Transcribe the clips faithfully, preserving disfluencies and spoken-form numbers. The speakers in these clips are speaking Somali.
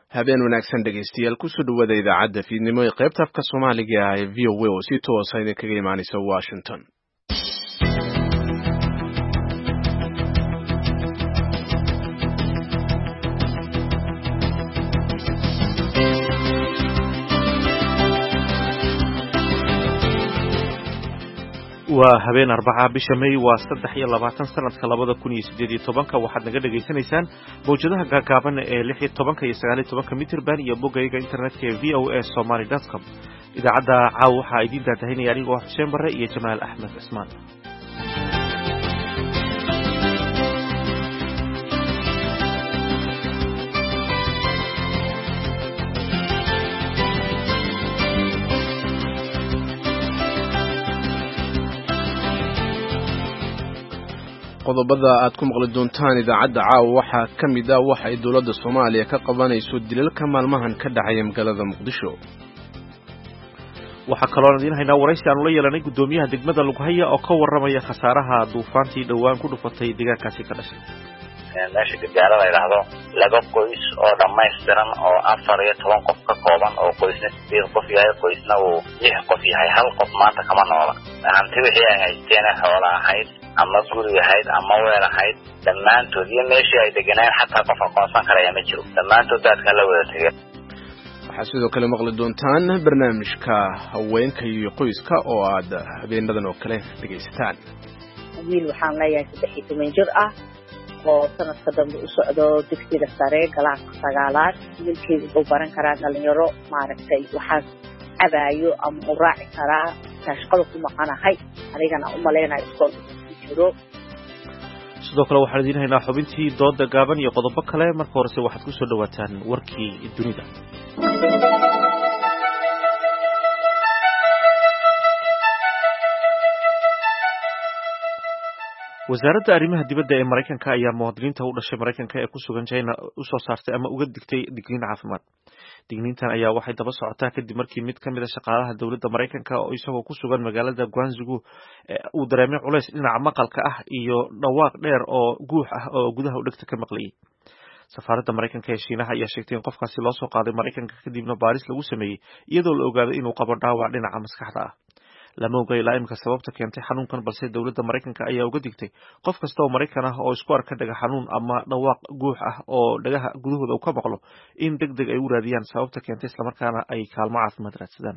habeen wanaagsan dhegaystayaal kusoo dhawaada idaacadda fiidnimo ee qaybta afka Soomaaliga ee V O A oo si toos ah idinkaga imaanaysa Washington. waa habeen arbaca bisha May waa saddex iyo labaatan sanadka labada kun iyo siddeed iyo toban waxaad naga dhageysanaysaan mowjadaha gaagaaban ee lix iyo toban iyo sagaal iyo toban mitir band iyo bogayga internetka ee v o a somali dot com. idaacadda caaw waxaa idin daatahinaya anigoo Xuseen Barre iyo Jamaal Axmed Ismaan. qodobada aad ku maqli doontaan idaacadda caawa waxaa ka mid ah waxa ay dowladda Soomaaliya ka qabanayso dilalka maalmahan ka dhacaya magaalada Muqdisho. waxaa kaloo idin haynaa waraysi aan la yeelanay gudoomiyaha degmada Lughaya oo ka waramaya khasaaraha duufaantii dhawaan ku dhufatay deegaankaasi ka dhashay. meesha gajaara la yiraahdo laba qoys oo dhammaystiran oo afar iyo toban qof ka kooban oo qoysna sideed qof yahay qoysna uu lix qof yahay hal qof maanta kama noola. hanti wixii ay haysteen xoolo ahayd ama guri ahayd ama weer ahayd dhammaantood iyo meeshii ay deganaan xataa qof aqoonsan karaya ma jiro, dhammaantood dadka la wada tagay. waxaa sidoo kale maqli doontaan barnaamijka haweenka iyo qoyska oo aad habeenadan oo kale dhegaysataan. wiil waxaan leeyahay saddex iyo toban jir ah oo sanadka dambe u socdo dugsiga sare galaaska sagaalaad. wiilkeedu wuxuu baran karaa dhalinyaro maaragtay waxaas cabaayo ama u raaci karaa shaqada ku maqanahay anigana u maleynayo iskool jiro. sidoo kale waxaan idin haynaa xubintii dooda gaaban iyo qodobo kale. marka horese waxaad ku soo dhawaataan warkii dunida. wasaaradda arrimaha dibadda ee Mareykanka ayaa muwaadiniinta u dhashay Mareykanka ee ku sugan China u soo saartay ama uga digtay digniin caafimaad. digniintan ayaa waxay daba socotaa kadib markii mid ka mid ah shaqaalaha dowladda Mareykanka oo isagoo ku sugan magaalada Guangzhou uu dareemay culays dhinaca maqalka ah iyo dhawaaq dheer oo guux ah oo gudaha u dhegta ka maqlayay. safaaradda Mareykanka ee Shiinaha ayaa sheegtay in qofkaasi loo soo qaaday Mareykanka kadibna baaris lagu sameeyay iyadoo la ogaaday inuu qabo dhaawac dhinaca maskaxda ah. lama oga ilaa imika sababta keentay xanuunkan, balse dowladda Mareykanka ayaa uga digtay qof kasta oo Mareykan ah oo isku arka dhaga xanuun ama dhawaaq guux ah oo dhagaha gudahooda uu ka maqlo in degdeg ay u raadiyaan sababta keentay isla markaana ay kaalmo caafimaad raadsadaan.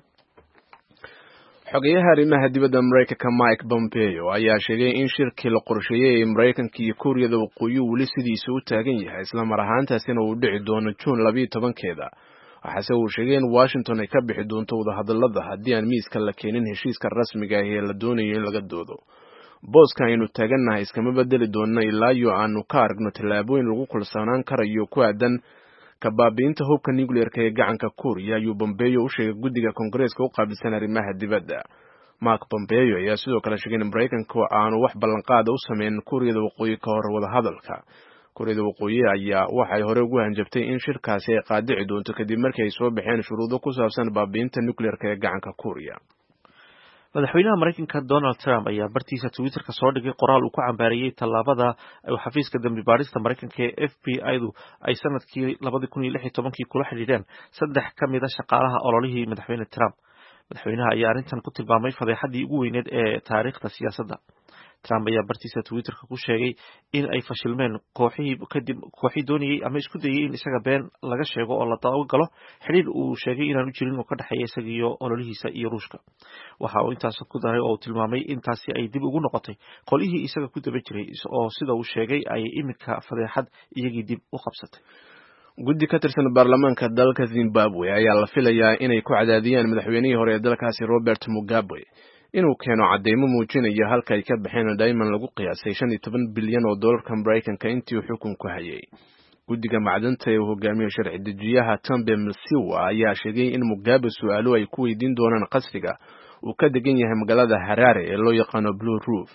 xogayaha arrimaha dibadda Mareykanka Mike Pompeo ayaa sheegay in shirkii la qorsheeyay ee Mareykanka iyo Kuuriyada Waqooyi weli sidiisa u taagan yahay isla mar ahaantaasina uu dhici doono June labiyo tobankeeda. waxaase uu sheegay in Washington ay ka bixi doonto wadahadallada haddii aan miiska la keenin heshiiska rasmiga ah ee la doonayo in laga doodo. booska aynu taagannahay iskama bedeli doonno ilaa iyo aanu ka aragno tallaabooyin lagu kulsanaan karayo ku aadan kabaabiinta hubka nuclearka ee gacanka Kuuriya, ayuu Pompeo u sheegay guddiga Koongareeska u qaabilsan arrimaha dibadda. Mark Pompeo ayaa sidoo kale sheegay in Mareykanku aanu wax ballanqaada u sameyn Kuuriyada Waqooyi ka hor wadahadalka. Kuuriyada Waqooyi ayaa waxay hore ugu hanjabtay in shirkaasi ay qaadici doonto kadib markii ay soo baxeen shuruudo ku saabsan baabiinta nuclearka ee gacanka Kuuriya. madaxweynaha Mareykanka Donald Trump ayaa bartiisa Twitter-ka soo dhigay qoraal uu ku cambaariyay tallaabada ay xafiiska dambi baarista Mareykanka ee F B I-du ay sanadkii labada kun iyo lix iyo toban kula xidhiidheen saddex ka mid ah shaqaalaha ololihii madaxweyne Trump. madaxweynaha ayaa arrintan ku tilmaamay fadeexadii ugu weyneed ee taariikhda siyaasadda. Trump ayaa bartiisa Twitter-ka ku sheegay in ay fashilmeen kooxihii kadib kooxii doonayay ama isku dayay in isaga been laga sheego oo la daawo galo xiriir uu sheegay inaan u jirin oo ka dhaxeeya isaga iyo ololihiisa iyo Ruushka. waxa uu intaas ku daray oo tilmaamay intaasi ay dib ugu noqotay qolihii isaga ku daba jiray oo sida uu sheegay ay imika fadeexad iyagii dib u qabsatay. guddi ka tirsan baarlamaanka dalka Zimbabwe ayaa la filayaa inay ku cadaadiyaan madaxweynihii hore ee dalkaasi Robert Mugabe inuu keeno cadeymo muujinaya halka ay ka baxeen dayman lagu qiyaasay shan iyo toban bilyan oo dollarka Mareykanka intii uu xukunku hayay. guddiga macdanta ee hogaamiye sharci dejiyaha Themba Msiwa ayaa sheegay in Mugabe su'aalo ay ku weydiin doonaan qasriga uu ka degan yahay magaalada Harare ee loo yaqaano Blue Roof.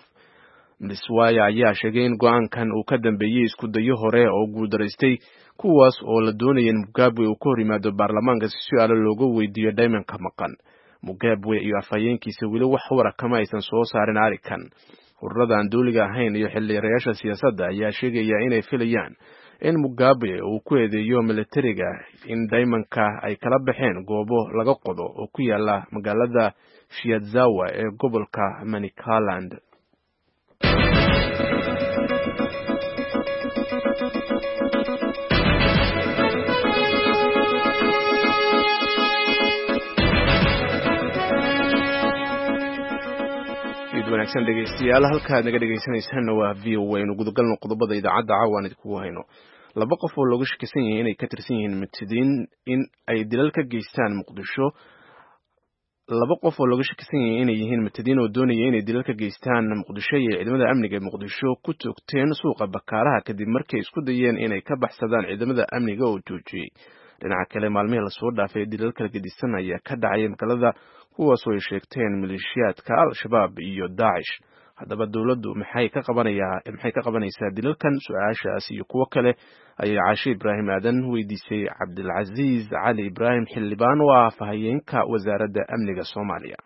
Msiwa ayaa sheegay in go'aankan uu ka dambeeyay isku dayo hore oo guuldareystay kuwaas oo la doonayay in Mugabe uu ka hor yimaado baarlamaanka si su'aalo looga weydiiyo daymanka maqan. Mugabe iyo afhayeenkiisa weli wax wara kama aysan soo saarin arikan. ururada aan dawliga ahayn iyo xildhibaanayaasha siyaasadda ayaa sheegaya inay filayaan in Mugabe uu ku eedeeyo militariga in daymanka ay kala baxeen goobo laga qodo oo ku yaala magaalada Shiazawa ee gobolka Manicaland. wanaagsan dhegeystayaal halka naga dhegeysanaysan waa V O A ugu galno qodobada idaacadda caawan idinku hayno laba qof oo looga shakisan yahay inay ka tirsan yihiin mutadiin in ay dilal ka geystaan Muqdisho laba qof oo looga shakisan yahay inay yihiin mutadiin oo doonaya inay dilal ka geystaan Muqdisho iyo ciidamada amniga ee Muqdisho ku toogteen suuqa Bakaaraha kadib markay isku dayeen inay ka baxsadaan ciidamada amniga oo joojiyay dhinaca kale maalmihii la soo dhaafay dilal kala gedisan ayaa ka dhacay magaalada kuwaas oo ay sheegteen maleeshiyaadka Al-Shabaab iyo Daesh haddaba dawladdu maxay ka qabanayaa maxay ka qabanaysaa dilalkan su'aashaas iyo kuwo kale ayay Caashi Ibraahim Aadan weydiisay Cabdilcaziz Cali Ibraahim Xildhibaan oo ah afhayeenka wasaaradda amniga Soomaaliya.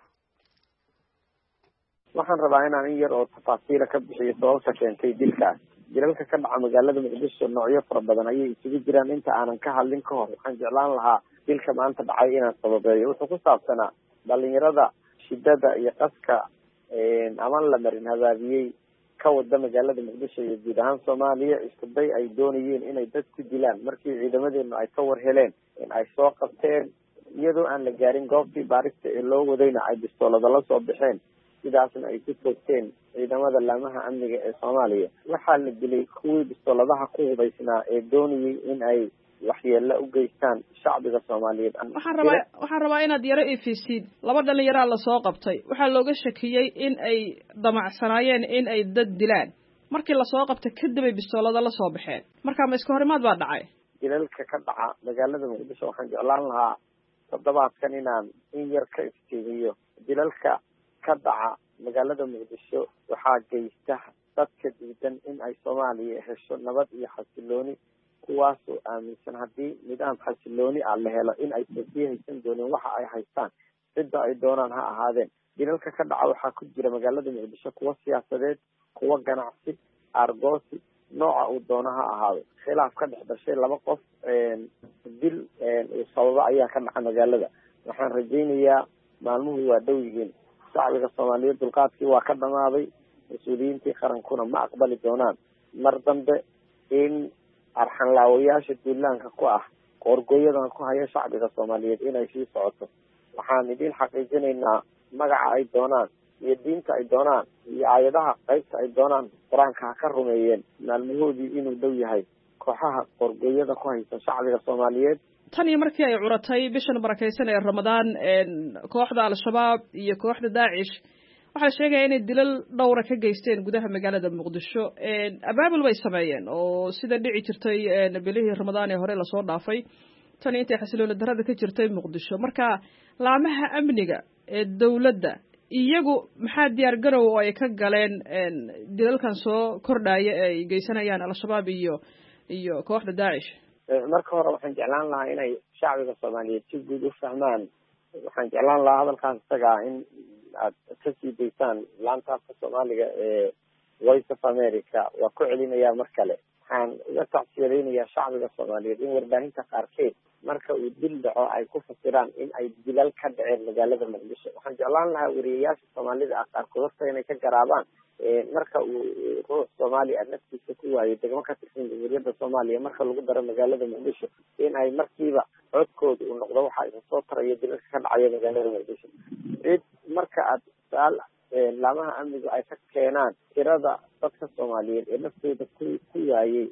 waxaan rabaa inaan in yar oo tafaasiil ka bixiyo sababta keentay dilkaas dilalka ka dhaca magaalada Muqdisho noocyo fara badan ayay isugu jiraan inta aanan ka hadlin ka hor waxaan jeclaan lahaa dilka maanta dhacay inaan sababeeyo wuxuu ku saabsanaa dhalinyarada shidada iyo qaska ama la marin habaabiyey ka wada magaalada Muqdisho iyo guud ahaan Soomaaliya isku day ay doonayeen inay dad ku dilaan markii ciidamadeenu ay ka war heleen in ay soo qabteen iyadoo aan la gaarin goobtii baarista ee loo wadayna ay bistoolada la soo baxeen sidaasna ay ku toogteen ciidamada laamaha amniga ee Soomaaliya waxaa la dilay kuwii bistooladaha ku hubaysnaa ee doonayay in ay waxyeello u geystaan shacbiga Soomaaliyeed. waxaan rabaa waxaan rabaa inaad yaro ifisid laba dhalinyaro la soo qabtay waxaa looga shakiyay in ay damacsanaayeen in ay dad dilaan markii la soo qabtay kadib ay bistoolada la soo baxeen marka ma iska horimaad baa dhacay dilalka ka dhaca magaalada Muqdisho waxaan jeclaan lahaa toddobaadkan inaan in yar ka iftiimiyo dilalka ka dhaca magaalada Muqdisho waxaa geysta dadka diidan in ay Soomaaliya hesho nabad iyo xasilooni kuwaas oo aaminsan haddii nidaam xasilooni ah la helo in ay sii haysan doonaan waxa ay haystaan sida ay doonaan ha ahaadeen dilalka ka dhaca waxaa ku jira magaalada Muqdisho kuwa siyaasadeed kuwa ganacsi argoosi nooca uu doono ha ahaado khilaaf ka dhex dhashay laba qof dil sababa ayaa ka dhaca magaalada waxaan rajaynayaa maalmuhu waa dhow yihiin shacbiga Soomaaliyeed dulqaadkii waa ka dhamaaday mas'uuliyiintii qarankuna ma aqbali doonaan mar dambe in arxan laawayaasha duulaanka ku ah qorgooyadan ku haya shacbiga Soomaaliyeed inay sii socoto waxaan idin xaqiijinaynaa magaca ay doonaan iyo diinta ay doonaan iyo aayadaha qaybta ay doonaan quraanka ka rumeeyeen maalmahoodii inuu dhow yahay kooxaha qorgooyada ku haysta shacbiga Soomaaliyeed tan iyo markii ay curatay bishan barakeysan ee Ramadaan kooxda Al-Shabaab iyo kooxda Daesh waxaa la sheegaya inay dilal dhowra ka geysteen gudaha magaalada Muqdisho abaabul way sameeyeen oo sida dhici jirtay bilihii Ramadaan ee hore la soo dhaafay tan intii xasilooni darrada ka jirtay Muqdisho marka laamaha amniga ee dawladda iyagu maxaa diyaar garow oo ay ka galeen dilalkan soo kordhaya ay geysanayaan Al-Shabaab iyo iyo kooxda Daesh marka hore waxaan jeclaan lahaa inay shacbiga Soomaaliyeed si guud u fahmaan waxaan jeclaan lahaa hadalkaas isaga in aad ka sii daysaan laantaafka Soomaaliga ee Voice of America waa ku celinayaa mar kale waxaan uga tacsiyadeynayaa shacbiga Soomaaliyeed in warbaahinta qaarkeed marka uu dil dhaco ay ku fasiraan in ay dilal ka dhaceen magaalada Muqdisho waxaan jeclaan lahaa wariyayaasha Soomaalida ah qaarkood horta inay ka garaabaan marka uu ruux Soomaali ah naftiisa ku waayay degmo ka tirsan Jamhuuriyadda Soomaaliya marka lagu daro magaalada Muqdisho in ay markiiba codkooda u noqdo waxa ay soo taraya dilalka ka dhacaya magaalada Muqdisho cid marka aad saal laamaha amnigu ay ka keenaan tirada dadka Soomaaliyeed ee naftooda ku ku waayay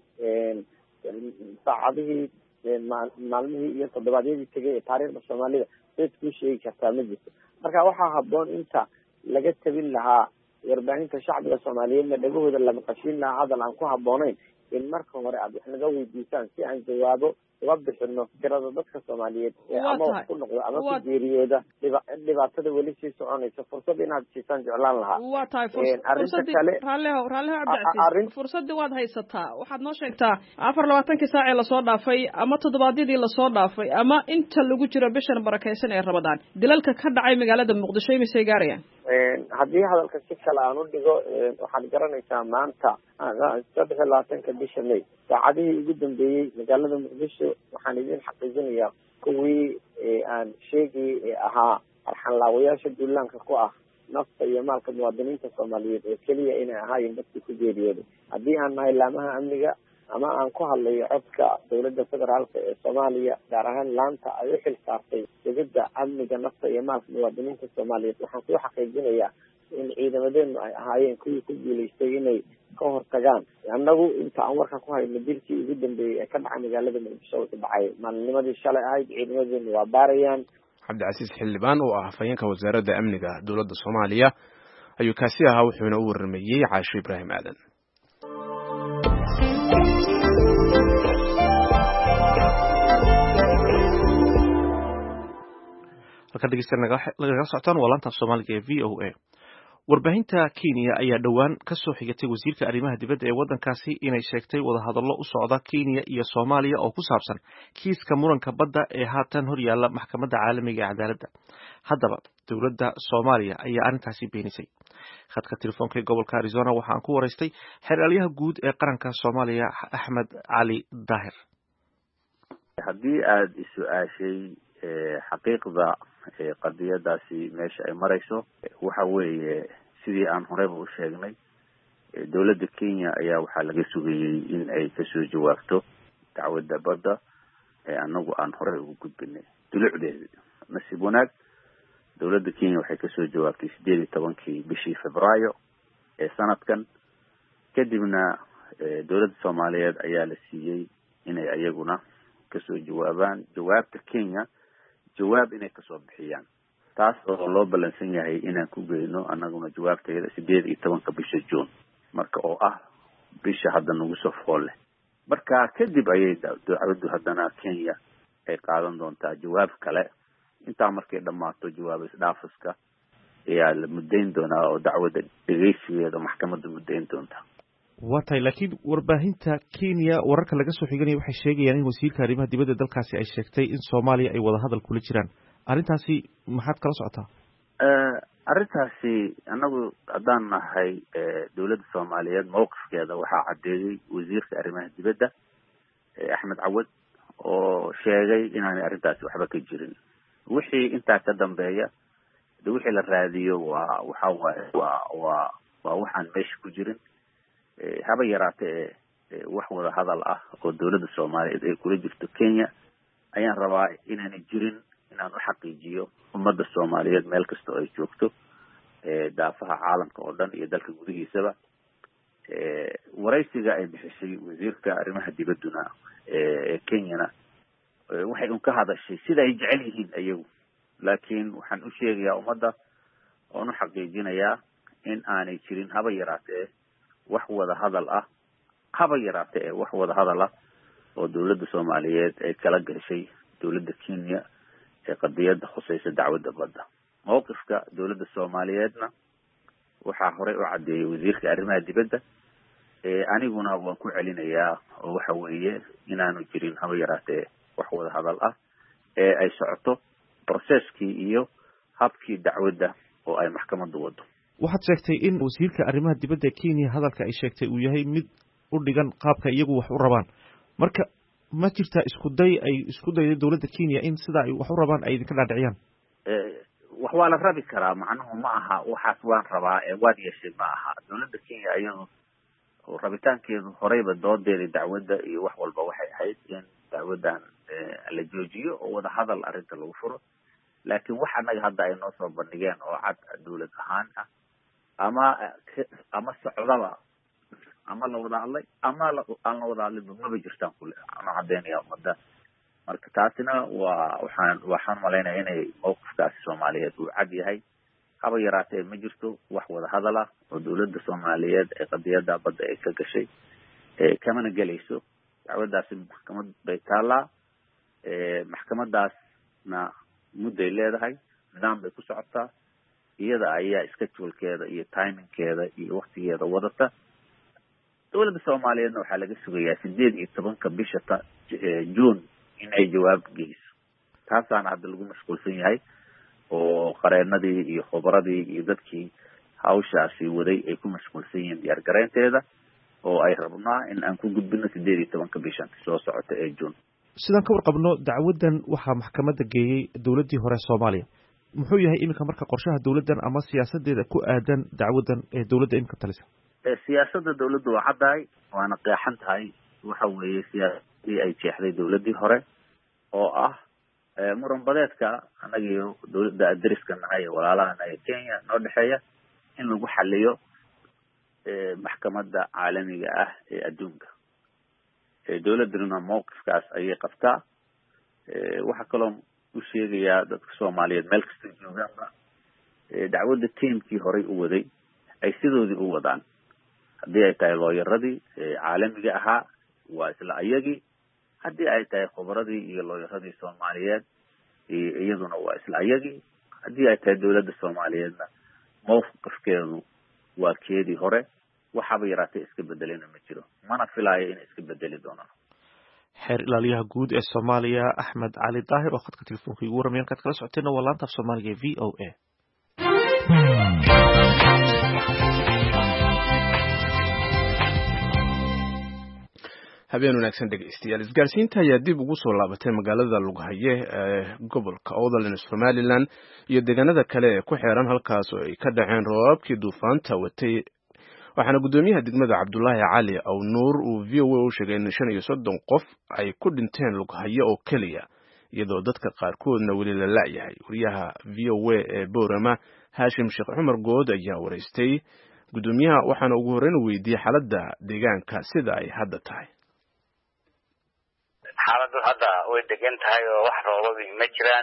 saacadihii maalmihii iyo toddobaadyadii tegay ee taariikhda Soomaalida cid ku sheegi kartaa ma jirto marka waxaa habboon inta laga tabin lahaa warbaahinta shacbiga Soomaaliyeed dhagahooda la maqashin lahaa hadal aan ku habboonayn in marka hore aad wax naga weydiisaan si aan jawaabo uga bixino tirada dadka Soomaaliyeed ama wax ku noqdo ama ku geeriyooda dhibaatada weli sii soconaysa fursad inaad siisaan jeclaan lahaa waa tahay fursadii raaleho raaleho Cabdicasiis fursadii waad haysataa waxaad noo sheegtaa afar iyo labaatan saac ee la soo dhaafay ama toddobaadyadii la soo dhaafay ama inta lagu jiro bishan barakeysan ee Ramadaan dilalka ka dhacay magaalada Muqdisho imisay gaarayaan haddii hadalka si kale aan u dhigo waxaad garanaysaa maanta saddex iyo labaatanka bisha may saacadihii ugu dambeeyey magaalada muqdisho waxaan idin xaqiijinayaa kuwii aan sheegayay ee ahaa arxanlaawayaasha duulaanka ku ah nafta iyo maalka muwaadiniinta soomaaliyeed oo keliya inay ahaayeen dadkii ku geeriyooday haddii aan nahay laamaha amniga ama aan ku hadlayo codka dawladda federaalka ee soomaaliya gaar ahaan laanta ay u xil saartay sugidda amniga nafta iyo maalka muwaadiniinta soomaaliyeed waxaan ku xaqiijinayaa in ciidamadeenu ay ahaayeen kuwii ku guulaystay inay ka hortagaan annagu inta aan warka ku hayno dilkii ugu dambeeyey ee ka dhacay magaalada muqdisho wuxuu dhacay maalinimadii shalay ahayd ciidamadeenu waa baarayaan. cabdicasiis xildhibaan oo ah hafayeenka wasaaradda amniga dowladda soomaaliya ayuu kaasi ahaa wuxuuna u warramayey caasho ibraahim aadan. halka dhegeystayaal nagala socotaan waa laanta Soomaaliga ee V O A. warbaahinta Kenya ayaa dhowaan ka soo xigatay wasiirka arrimaha dibadda ee waddankaasi inay sheegtay wadahadallo u socda Kenya iyo Soomaaliya oo ku saabsan kiiska muranka badda ee haatan hor yaalla maxkamadda caalamiga ee cadaaladda. haddaba dowladda Soomaaliya ayaa arrintaasi beenisay. khadka telefoonka ee gobolka Arizona waxaan ku waraystay xeraalyaha guud ee qaranka Soomaaliya Axmed Cali Daahir. haddii aad is-su'aashay xaqiiqda qadiyadaasi meesha ay marayso waxa weeye sidii aan horeyba u sheegnay dowladda Kenya ayaa waxaa laga sugayey in ay kasoo jawaabto dacwadda badda ee anagu aan horey ugu gudbinay dulucdeeda. nasiib wanaag dowladda Kenya waxay kasoo jawaabtay sideed iyo tobankii bishii Febraayo ee sanadkan kadibna dowladda Soomaaliyeed ayaa la siiyey inay ayaguna kasoo jawaabaan jawaabta Kenya jawaab inay kasoo bixiyaan taas oo loo balansan yahay inaan ku geyno anaguna jawaabteeda sideed iyo tobanka bisha June marka oo ah bisha hadda nagu soo fool leh. marka kadib ayay dacwaddu haddana Kenya ay qaadan doontaa jawaab kale intaa markay dhammaato jawaab isdhaafiska ayaa la mudayn doonaa oo dacwadda dhegeysigeeda maxkamadda mudayn doontaa. watay laakiin warbaahinta Kenya wararka laga soo xiganay waxay sheegayaan in wasiirka arrimaha dibadda dalkaasi ay sheegtay in Soomaaliya ay wada hadal kula jiraan. arrintaasi maxaad kala socotaa? ee arrintaasi anagu haddaan nahay dowladda Soomaaliyeed mowqifkeeda waxaa cadeeyay wasiirka arrimaha dibadda Axmed Cawad oo sheegay inaanay arrintaasi waxba ka jirin. wixii intaa ka dambeeya wixii la raadiyo waa waxa waaye waa waa waa waxaan meesha ku jirin haba yaraatee wax wada hadal ah oo dowladda Soomaaliyeed ay kula jirto Kenya ayaan rabaa inaanay jirin inaan u xaqiijiyo ummadda Soomaaliyeed meel kasta oo ay joogto daafaha caalamka oo dhan iyo dalka gudihiisaba. waraysiga ay bixisay wasiirka arrimaha dibadduna ee Kenyana waxay un ka hadashay sida ay jecel yihiin ayagu laakiin waxaan u sheegayaa ummadda oo u xaqiijinayaa in aanay jirin haba yaraatee wax wada hadal ah haba yaraatee wax wada hadal ah oo dowladda Soomaaliyeed ay kala gashay dowladda Kenya ee qadiyadda khusaysa dacwadda badda. mowqifka dowladda Soomaaliyeedna waxaa horey u cadeeyay wasiirka arrimaha dibadda ee aniguna waan ku celinayaa oo waxa weeye inaanu jirin haba yaraatee wax wada hadal ah ee ay socoto processkii iyo habkii dacwadda oo ay maxkamaddu wado. waxaad sheegtay in wasiirka arrimaha dibadda Kenya hadalka ay sheegtay uu yahay mid u dhigan qaabka iyagu wax u rabaan. marka ma jirtaa isku day ay isku dayday dowladda Kenya in sida ay wax u rabaan ay idinka dhaadhiciyaan? ee wax waa la rabi karaa macnuhu ma aha waxaas waan rabaa ee waad yeeshay ma aha. dowladda Kenya ayadu oo rabitaankeedu horeyba doodeeda dacwadda iyo wax walba waxay ahayd in dacwaddan la joojiyo oo wada hadal arrinta lagu furo laakiin wax anaga hadda ay noo soo bandhigeen oo cad dowlad ahaan ah ama ama socdaba ama la wada hadlay ama aan la wada hadlin maba jirtaan kule ana cadeynaya ummadda. marka taasina waa waxaan waxaan malaynayaa inay mowqifkaasi Soomaaliyeed uu cad yahay haba yaraatee ma jirto wax wada hadal ah oo dowladda Soomaaliyeed ee qadiyadda badda ay ka gashay ee kamana galayso. dacwaddaasi maxkamad bay taalaa ee maxkamadaasna mudday leedahay nidaam bay ku socotaa iyada ayaa schedule-keeda iyo timing-keeda iyo waqtigeeda wadata. dowladda Soomaaliyeedna waxaa laga sugayaa sideed iyo tobanka bisha June in ay jawaab geyso. taasaana hadda lagu mashquulsan yahay oo qareenadii iyo khubradii iyo dadkii hawshaasi waday ay ku mashquulsan yihiin diyaar garaynteeda oo ay rabnaa in aan ku gudbino sideed iyo tobanka bishan soo socota ee June. sidaan ka warqabno dacwadan waxaa maxkamadda geeyey dowladdii hore Soomaaliya. muxuu yahay iminka marka qorshaha dowladdan ama siyaasadeeda ku aadan dacwadan ee dowladda iminka talisa? ee siyaasadda dowladdu waa caddahay waana qeexan tahay waxa weeye siyaasadii ay jeexday dowladdii hore oo ah muran badeedka anagiyo dowladda dariska nahay walaalahana ee Kenya noo dhexeeya in lagu xaliyo maxkamadda caalamiga ah ee adduunka. dowladduna mowqifkaas ayay qabtaa. waxa kaloo u sheegayaa dadka Soomaaliyeed meel kasta joogaanba dacwadda tiimkii horey u waday ay sidoodii u wadaan. haddii ay tahay looyaradii caalamiga ahaa waa isla ayagii, haddii ay tahay khubradii iyo looyaradii Soomaaliyeed iyaduna waa isla ayagii, haddii ay tahay dowladda Soomaaliyeedna mowqifkeedu waa keedii hore. waxaaba yaraatay iska bedelena ma jiro, mana filaayo inay iska bedeli doonaan. xeer ilaaliyaha guud ee Soomaaliya Axmed Cali Daahir oo khadka telefoonka igu warramay halkaad kala socoteena waa laanta af Soomaaliga V O A. habeen wanaagsan dhegeystayaal. isgaarsiinta ayaa dib ugu soo laabatay magaalada Lughaye ee gobolka Awdal Somaliland iyo deegaanada kale ee ku xeeran halkaas oo ay ka dhaceen roobabkii duufaanta watay. waxaana gudoomiyaha degmada Cabdullaahi Cali Aw Nuur uu V O A u sheegay in shan iyo soddon qof ay ku dhinteen Lughaye oo keliya, iyadoo dadka qaarkoodna weli la la'yahay. wariyaha V O A ee Boorama Haashim Sheekh Cumar Good ayaa wareystay gudoomiyaha waxaana ugu horreyn weydiiyey xaaladda deegaanka sida ay hadda tahay. xaaladdu hadda way degan tahay oo wax roobabi ma jiraan,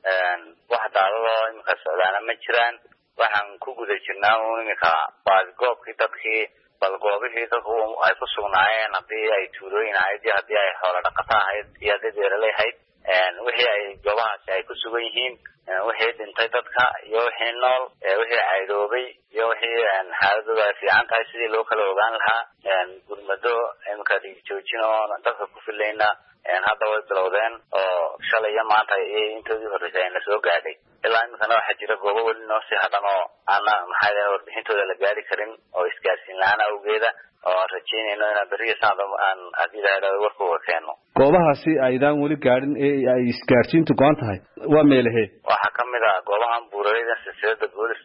wax daadadoo iminka socdaana ma jiraan. waxaan ku guda jirnaa iminka baadigoobkii dadkii balgoobihii dadku ay ku sugnaayeen, haddii ay tuulooyin ahayd iyo haddii ay xoolo dhaqato ahayd iyo haddii beeraley ahayd, wixii ay goobahaasi ay ku sugan yihiin, wixii dhintay dadka iyo wixii nool, wixii caydoobay iyo wixii xaaladooda ay fiican tahay sidii loo kala ogaan lahaa. gurmado iminka dhiigjoojin oo dadka ku filayna hadda way bilowdeen oo shalay iyo maanta iyo intoodii horreysay ayna soo gaadhay. ilaa iminkana waxaa jira goobo weli noo sii hadhan oo aana maxaa yidhaha warbixintooda la gaari karin oo isgaarsiin la-aan awgeeda, oo rajeynayno inaan beriya saacda aan haddii la yidhahdo warkooga keeno. goobahaasi aydaan weli gaadhin ee ay isgaarsiintu go-an tahay waa meelahee? waxaa kamid a goobahan buuraleyda silsilada boolis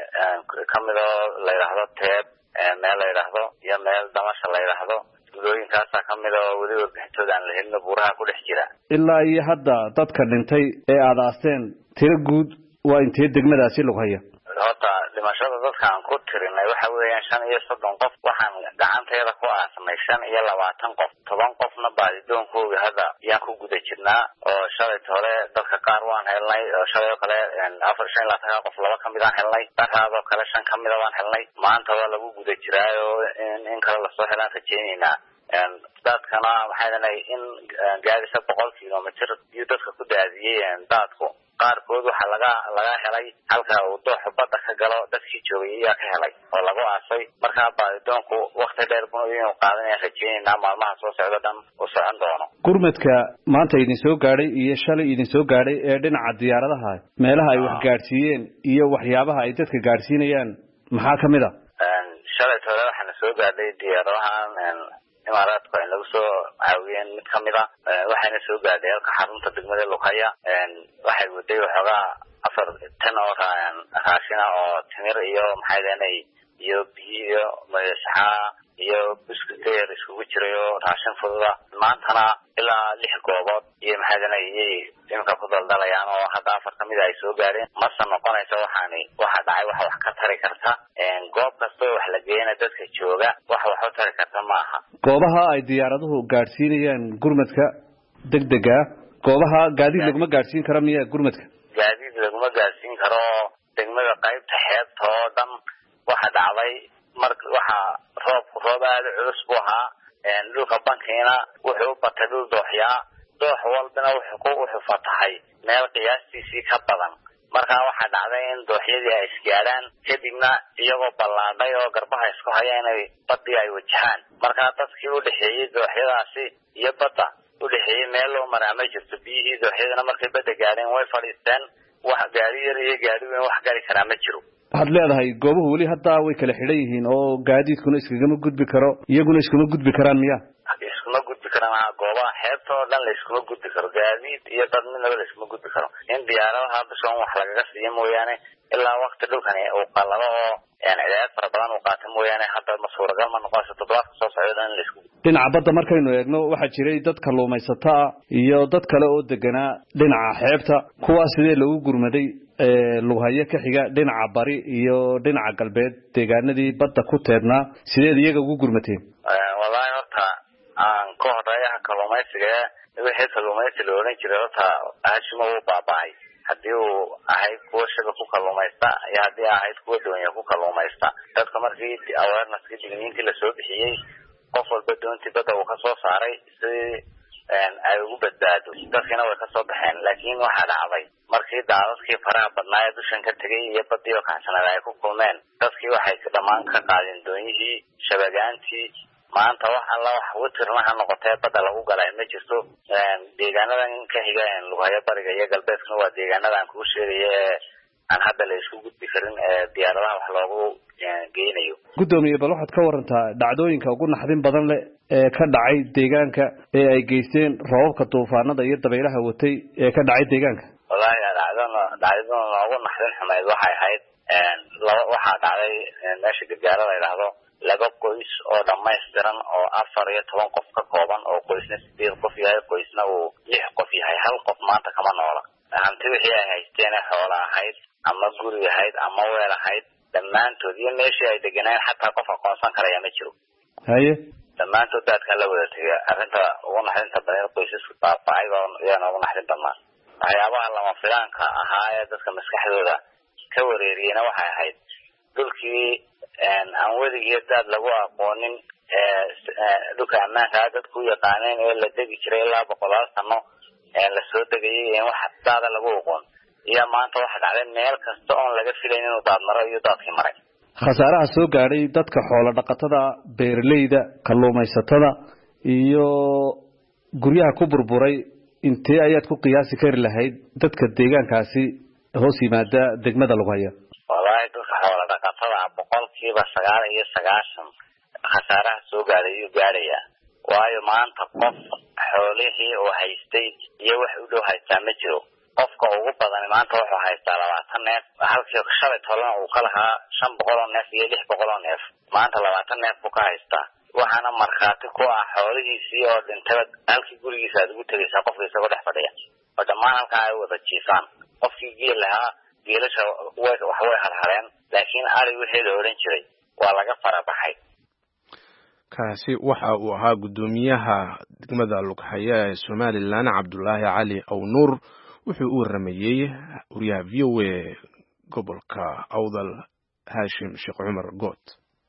kamid oo la yidhaahdo teeb, meel la yidhaahdo iyo meel damasha la yidhaahdo. gudooyinkaasaa kamid oo weli warbixintooda aan la helino buuraha ku dhex jira. ilaa iyo hadda dadka dhintay ee aada aasteen tiro guud waa intee degmadaasi Lughaye? horta dhimashada dadka aan ku tirinay waxa weeyaan shan iyo soddon qof. waxaan gacanteeda ku aasnay shan iyo labaatan qof. toban qofna baadidoonkooga hadda yaan ku guda jirnaa oo shalayt hore dadka qaar waan helnay oo shalay oo kale afar shan iyo labaatan qof laba kamid aan helnay. daraadoo kale shan kamida waan helnay. maanta waa lagu guda jiraayo in in kale lasoo helaan rajeynaynaa. dadkana waxay leedahay in gaadisa boqol kilomitir iyo dadka ku daadiyay daadku qaarkood waxa laga laga helay halka uu doox badda ka galo dadkii joogay ayaa ka helay oo lagu aasay. markaa baadidoonku waqti dheer buu inuu qaadanaya rajeynaynaa maalmaha soo socda dhan uu socon doono. gurmadka maanta idin soo gaadhay iyo shalay idin soo gaadhay ee dhinaca diyaaradaha meelaha ay wax gaadhsiiyeen iyo waxyaabaha ay dadka gaadhsiinayaan maxaa kamid ah? shalay hore waxaana soo gaadhay diyaaradahan imaaraadku ay nagu soo caawiyeen mid kamid a waxayna soo gaadhay halka xarunta degmada Lughaye. waxay waday waxoogaa afar tan oo raashina oo timir iyo maxay leedahay iyo biyo iyo masaxa iyo biskuteer iskugu jiray oo raashin fududa. maantana ilaa lix goobood iyo maxay leedahay iminka ku daldalayaan oo hadda afar kamid ay soo gaadheen. mase noqonaysa waxaani waxa dhacay waxa wax ka tari karta goob kasta wax la geeyana dadka jooga wax wax u tari karta ma aha. goobaha ay diyaaraduhu gaadhsiinayaan gurmadka degdega goobaha gaadiid laguma gaadhsiin karo miya? gurmadka gaadiid laguma gaadhsiin karo. degmada qaybta xeebta oo dhan waxa dhacday marka waxa roobku roob aada culus buu ahaa. dhulka bankiina wuxuu u batay dhul dooxyaa. doox walbana wuxuu ku wuxuu fatahay meel qiyaastiisii ka badan. markaa waxaa dhacday in dooxyadii ay isgaadhaan kadibna iyagoo ballaadhay oo garbaha isku haya inay badii ay wajahaan. markaa dadkii u dhexeeyey dooxyadaasi iyo badda u dhexeeyey meel loo maraa ma jirto. biyihii dooxyadana markay badda gaadheen way fadhiisteen. wax gaari yar iyo gaari weyn wax gaari karaa ma jiro. waxaad leedahay goobuhu weli hadda way kala xidhan yihiin oo gaadiidkuna iskagama gudbi karo iyaguna iskuma gudbi karaan miya? iskuma gudbi karaan goobaha xeebta oo dhan la iskuma gudbi karo gaadiid iyo dad midnaba la iskuma gudbi karo in diyaaradaha bishan wax lagaga siiyo mooyaane ilaa waqti dhulkani uu qalalo oo yani ciyaar fara badan uu qaato mooyaane hadda ma suuragal ma noqonayso toddobaadka soo socda in la isku dhinaca badda markaynu eegno waxaa jiray dad kalluumaysato ah iyo dad kale oo deganaa dhinaca xeebta kuwaas sidee lagu gurmaday lughaye ka xiga dhinaca bari iyo dhinaca galbeed deegaanadii badda ku teednaa sideed iyaga ugu gurmateen? wallaahi horta aan ka horeeyaha kalluumaysiga wixii kalluumaysi la oran jiray horta aashima uu baaba'ay haddii uu ahayd kuwa shaga ku kalluumaysta iyo haddii ahayd kuwa doonya ku kalluumaysta dadka markii awareness-ka digniintii lasoo bixiyey qof walba doontii badda uu kasoo saaray si ay ugu badbaado dadkiina way kasoo baxeen laakiin waxaa dhacday markii daadadkii faraha badnaa ee dushan ka tegay iyo badii oo kaxsanada ay ku kulmeen dadkii waxay dhammaan ka qaadeen doonyihii shabagaantii maanta wax alla wax witirna ha noqotee badda lagu galay ma jirto deegaanadan ka xiga lughaye bariga iyo galbeedkuna waa deegaanada aan kuu sheegaya ee aan hadda la isku gudbi karin ee diyaaradaha wax loogu geynayo. Guddoomiye bal waxaad ka warantaa dhacdooyinka ugu naxdin badan leh ee ka dhacay deegaanka ee ay geysteen roobabka duufaanada iyo dabaylaha watay ee ka dhacay deegaanka? wallaahi dhacdada dhacdada ugu naxdin xumeyd waxay ahayd laba waxaa dhacday meesha gargaara la yidhaahdo laba qoys oo dhamaystiran oo afar iyo toban qof ka kooban oo qoysna sideed qof yahay qoysna uu lix qof yahay hal qof maanta kama noola hanti wixii ay haysteen xoola ahayd ama guri ahayd ama weel ahayd dhammaantood iyo meeshii ay deganeen xataa qof aqoonsan karaya ma jiro. haye dhammaantood dadka la wada tegay arrinta ugu naxdinta badan qoysasku baaba'ay oo iyana ugu naxdin badnaa waxyaabaha lama filaanka ahaa ee dadka maskaxdooda ka wareeriyena waxay ahayd dhulkii aan weligii dad lagu aqoonin dhulka ammaanka dadku u yaqaaneen ee la degi jiray ilaa boqolaal sano lasoo degayay in wax daada lagu aqoon iyo maanta waxa dhacday meel kasta oon laga filayn inuu daad maro iyo daadkii maray. khasaaraha soo gaadhay dadka xoolo dhaqatada beeraleyda kalluumaysatada iyo guryaha ku burburay intee ayaad ku qiyaasi kari lahayd dadka deegaankaasi hoos yimaada degmada Lughaye? wallaahi dadka xoolo dhaqatada boqolkiiba sagaal iyo sagaashan khasaaraha soo gaadhay ayuu gaadhayaa waayo maanta qof xoolihii oo haystay iyo wax u dhow haystaa ma jiro. qofka ugu badan maanta wuxuu haystaa labaatan neef halkii shalay toban uu ka lahaa shan boqol oo neef iyo lix boqol oo neef maanta labaatan neef buu ka haystaa waxaana markhaati ku ah xoolihiisii oo dhintaba halkii gurigiisa aad ugu tegaysaa qofka isagoo dhex fadhiya oo dhammaan halkaa ay wada jiifaan qofkii geel lahaa geelasha wax way harhareen laakiin ari wixii la odhan jiray waa laga farabaxay. kaasi waxa uu ahaa guddoomiyaha degmada Lughaye ee Somaliland Cabdullaahi Cali Awnuur wuxuu u waramayay wariyaha V O A gobolka Awdal Haashim Sheekh Cumar Good.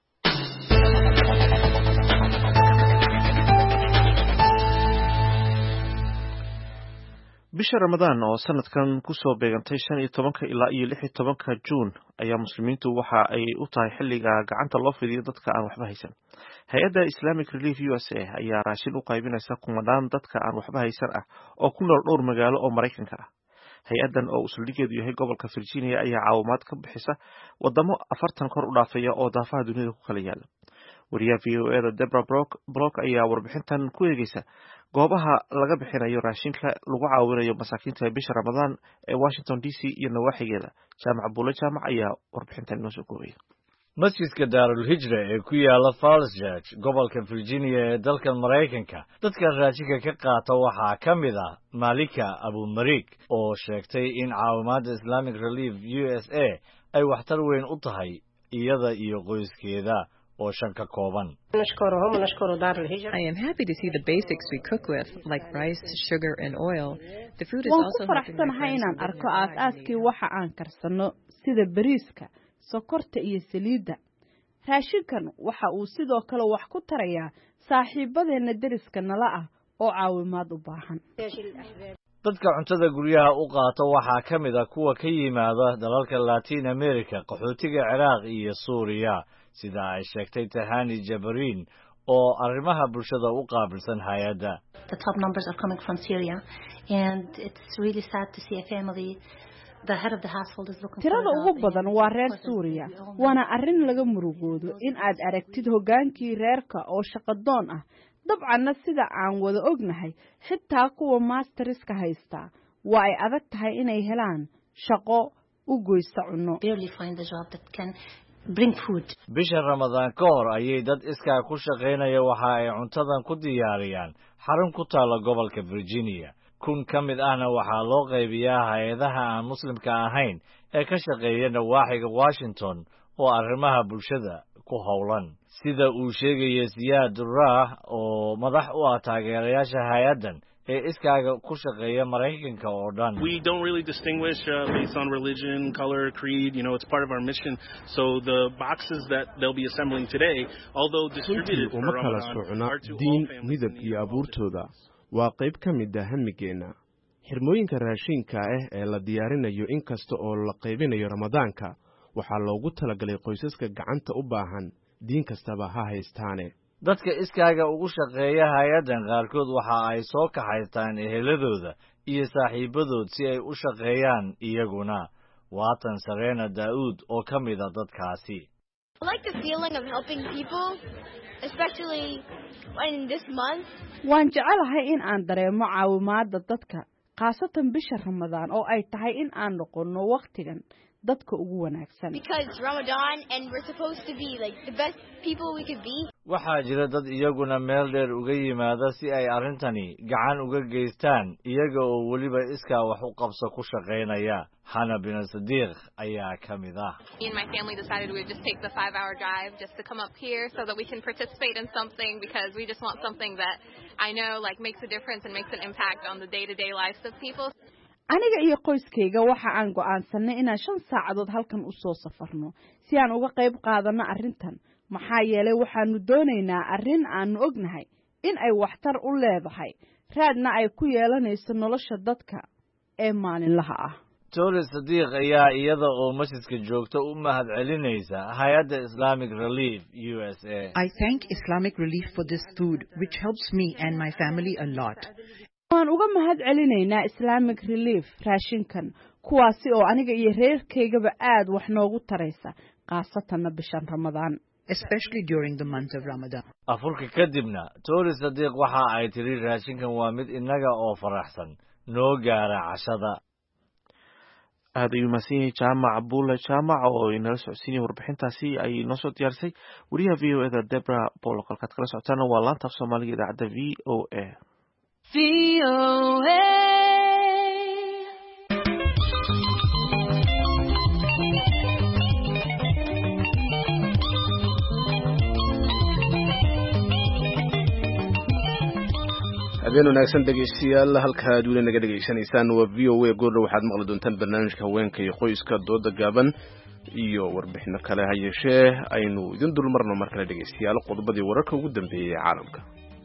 bisha Ramadaan oo sanadkan ku soo beegantay shan iyo tobanka ilaa iyo lix iyo tobanka Juun ayaa muslimiintu waxa ay u tahay xilliga gacanta loo fidiyo dadka aan waxba haysan. Hay'adda Islamic Relief U S A ayaa raashin u qaybinaysa kumanaan dadka aan waxba haysan ah oo ku nool dhowr magaalo oo Mareykanka ah. Hay'addan oo usuligeedu yahay gobolka Virginia ayaa caawimaad ka bixisa wadamo afartan kor u dhaafaya oo daafaha dunida ku kala yaala. Wariyaha V O A da Deborah Block ayaa warbixintan ku eegaysa goobaha laga bixinayo raashinka lagu caawinayo masaakiinta bisha Ramadaan ee Washington D C iyo nawaaxigeeda. Jaamac Buule Jaamac ayaa warbixintan inoo soo koobaya. masjidka Daarul Hijra ee ku yaala Falls Church gobolka Virginia ee dalka Mareykanka dadka raashinka ka qaata waxaa ka mid ah Malika Abu Marik oo sheegtay in caawimaadda Islamic Relief U S A ay waxtar weyn u tahay iyada iyo qoyskeeda oo shan ka kooban. I am happy to see the basics we cook with, like rice, sugar, and oil. The food is also helping my friends inaan arko aas-aaskii waxa aan karsano sida bariiska, sokorta iyo saliidda. Raashinkan waxa uu sidoo kale wax ku tarayaa saaxiibadeena deriska nala ah oo caawimaad u baahan. dadka cuntada guryaha u qaata waxaa ka mid ah kuwa ka yimaada dalalka Latin America, qaxootiga Ciraaq iyo Suuriya, sida ay sheegtay Tahani Jabarin oo arrimaha bulshada u qaabilsan hay'adda. The top numbers are coming from Syria and it's really sad to see a family tirada ugu badan waa reer Suuriya waana arrin laga murugoodo in aad aragtid hogaankii reerka oo shaqadoon ah dabcanna sida aan wada ognahay xitaa kuwa masterska haysta waa ay adag tahay inay helaan shaqo u goysta cunno bisha Ramadaan ka hor ayay dad iskaa ku shaqeynaya waxa ay cuntadan ku diyaariyaan xarun ku taala gobolka Virginia kun ka mid ahna waxaa loo qaybiyaa hay'adaha aan muslimka ahayn ee ka shaqeeya nawaaxiga Washington oo arrimaha bulshada ku howlan sida uu sheegay Siyaad Durrah oo madax u ah taageerayaasha hay'adan ee iskaaga ku shaqeeya Mareykanka oo dhan. We don't really distinguish uh, based on religion, color, creed, you know, it's part of our mission. So the boxes that they'll be assembling today, although distributed for Ramadan, are to all families. midab iyo abuurtooda waa qayb ka mid ah hamigeena. Xirmooyinka raashinka ah ee la diyaarinayo in kasta oo la qaybinayo Ramadaanka waxaa loogu talagalay qoysaska gacanta u baahan diin kastaba ha haystaane. dadka iskaaga ugu shaqeeya hay'adan qaarkood waxa ay soo kaxaystaan eheladooda iyo saaxiibadood si ay u shaqeeyaan iyaguna waatan Sarena Daud oo ka mid ah dadkaasi. I like the feeling of helping people, especially in this month. waan jecelahay in aan dareemo caawimaada dadka khaasatan bisha Ramadaan oo ay tahay in aan noqono waqtigan dadka ugu wanaagsan. Because Ramadan and we're supposed to be like the best people we could be. waxaa jira dad iyaguna meel dheer uga yimaada si ay arrintani gacan uga geystaan iyaga oo waliba iska wax u qabso ku shaqeynaya. Hana bin Sadiq ayaa ka mid ah. Me and my family decided we would just take the five hour drive just to come up here so that we can participate in something because we just want something that I know like makes a difference and makes an impact on the day-to-day lives of people. aniga iyo qoyskayga waxa aan go'aansanay inaan shan saacadood halkan u soo safarno si aan uga qayb qaadano arrintan maxaa yeelay waxaanu doonaynaa arrin aanu ognahay in ay waxtar u leedahay raadna ay ku yeelanayso nolosha dadka ee maalinlaha ah. Tolis Sadiq ayaa iyada oo masjidka joogta u mahad celinaysa hay'adda Islamic Relief U S A. I thank Islamic Relief for this food which helps me and my family a lot. waan uga mahad celinaynaa Islamic Relief raashinkan kuwaasi oo aniga iyo reerkaygaba aad wax noogu taraysa qaasatan bishan Ramadaan especially during the month of Ramadan. afurka kadibna Tolis Sadiq waxa ay tiri raashinkan waa mid inaga oo faraxsan noo gaara cashada. aad ayuu mahadsan yahay jaamac Abdulla jaamac oo inala socodsiinaya warbixintaasi ay noo soo diyaarisay wariyaha V O A da Deborah Paul halkaad kala socotaana waa laanta af Soomaaliga idaacadda V O A. V O A habeen wanaagsan dhegeystayaal halka aad weli naga dhegeysanaysaan waa V O A goor waxaad maqli doontaan barnaamijka haweenka iyo qoyska dooda gaaban iyo warbixino kale ha yeeshee aynu idin dulmarno mar kale dhegeystayaal qodobadii wararka ugu dambeeyay ee caalamka.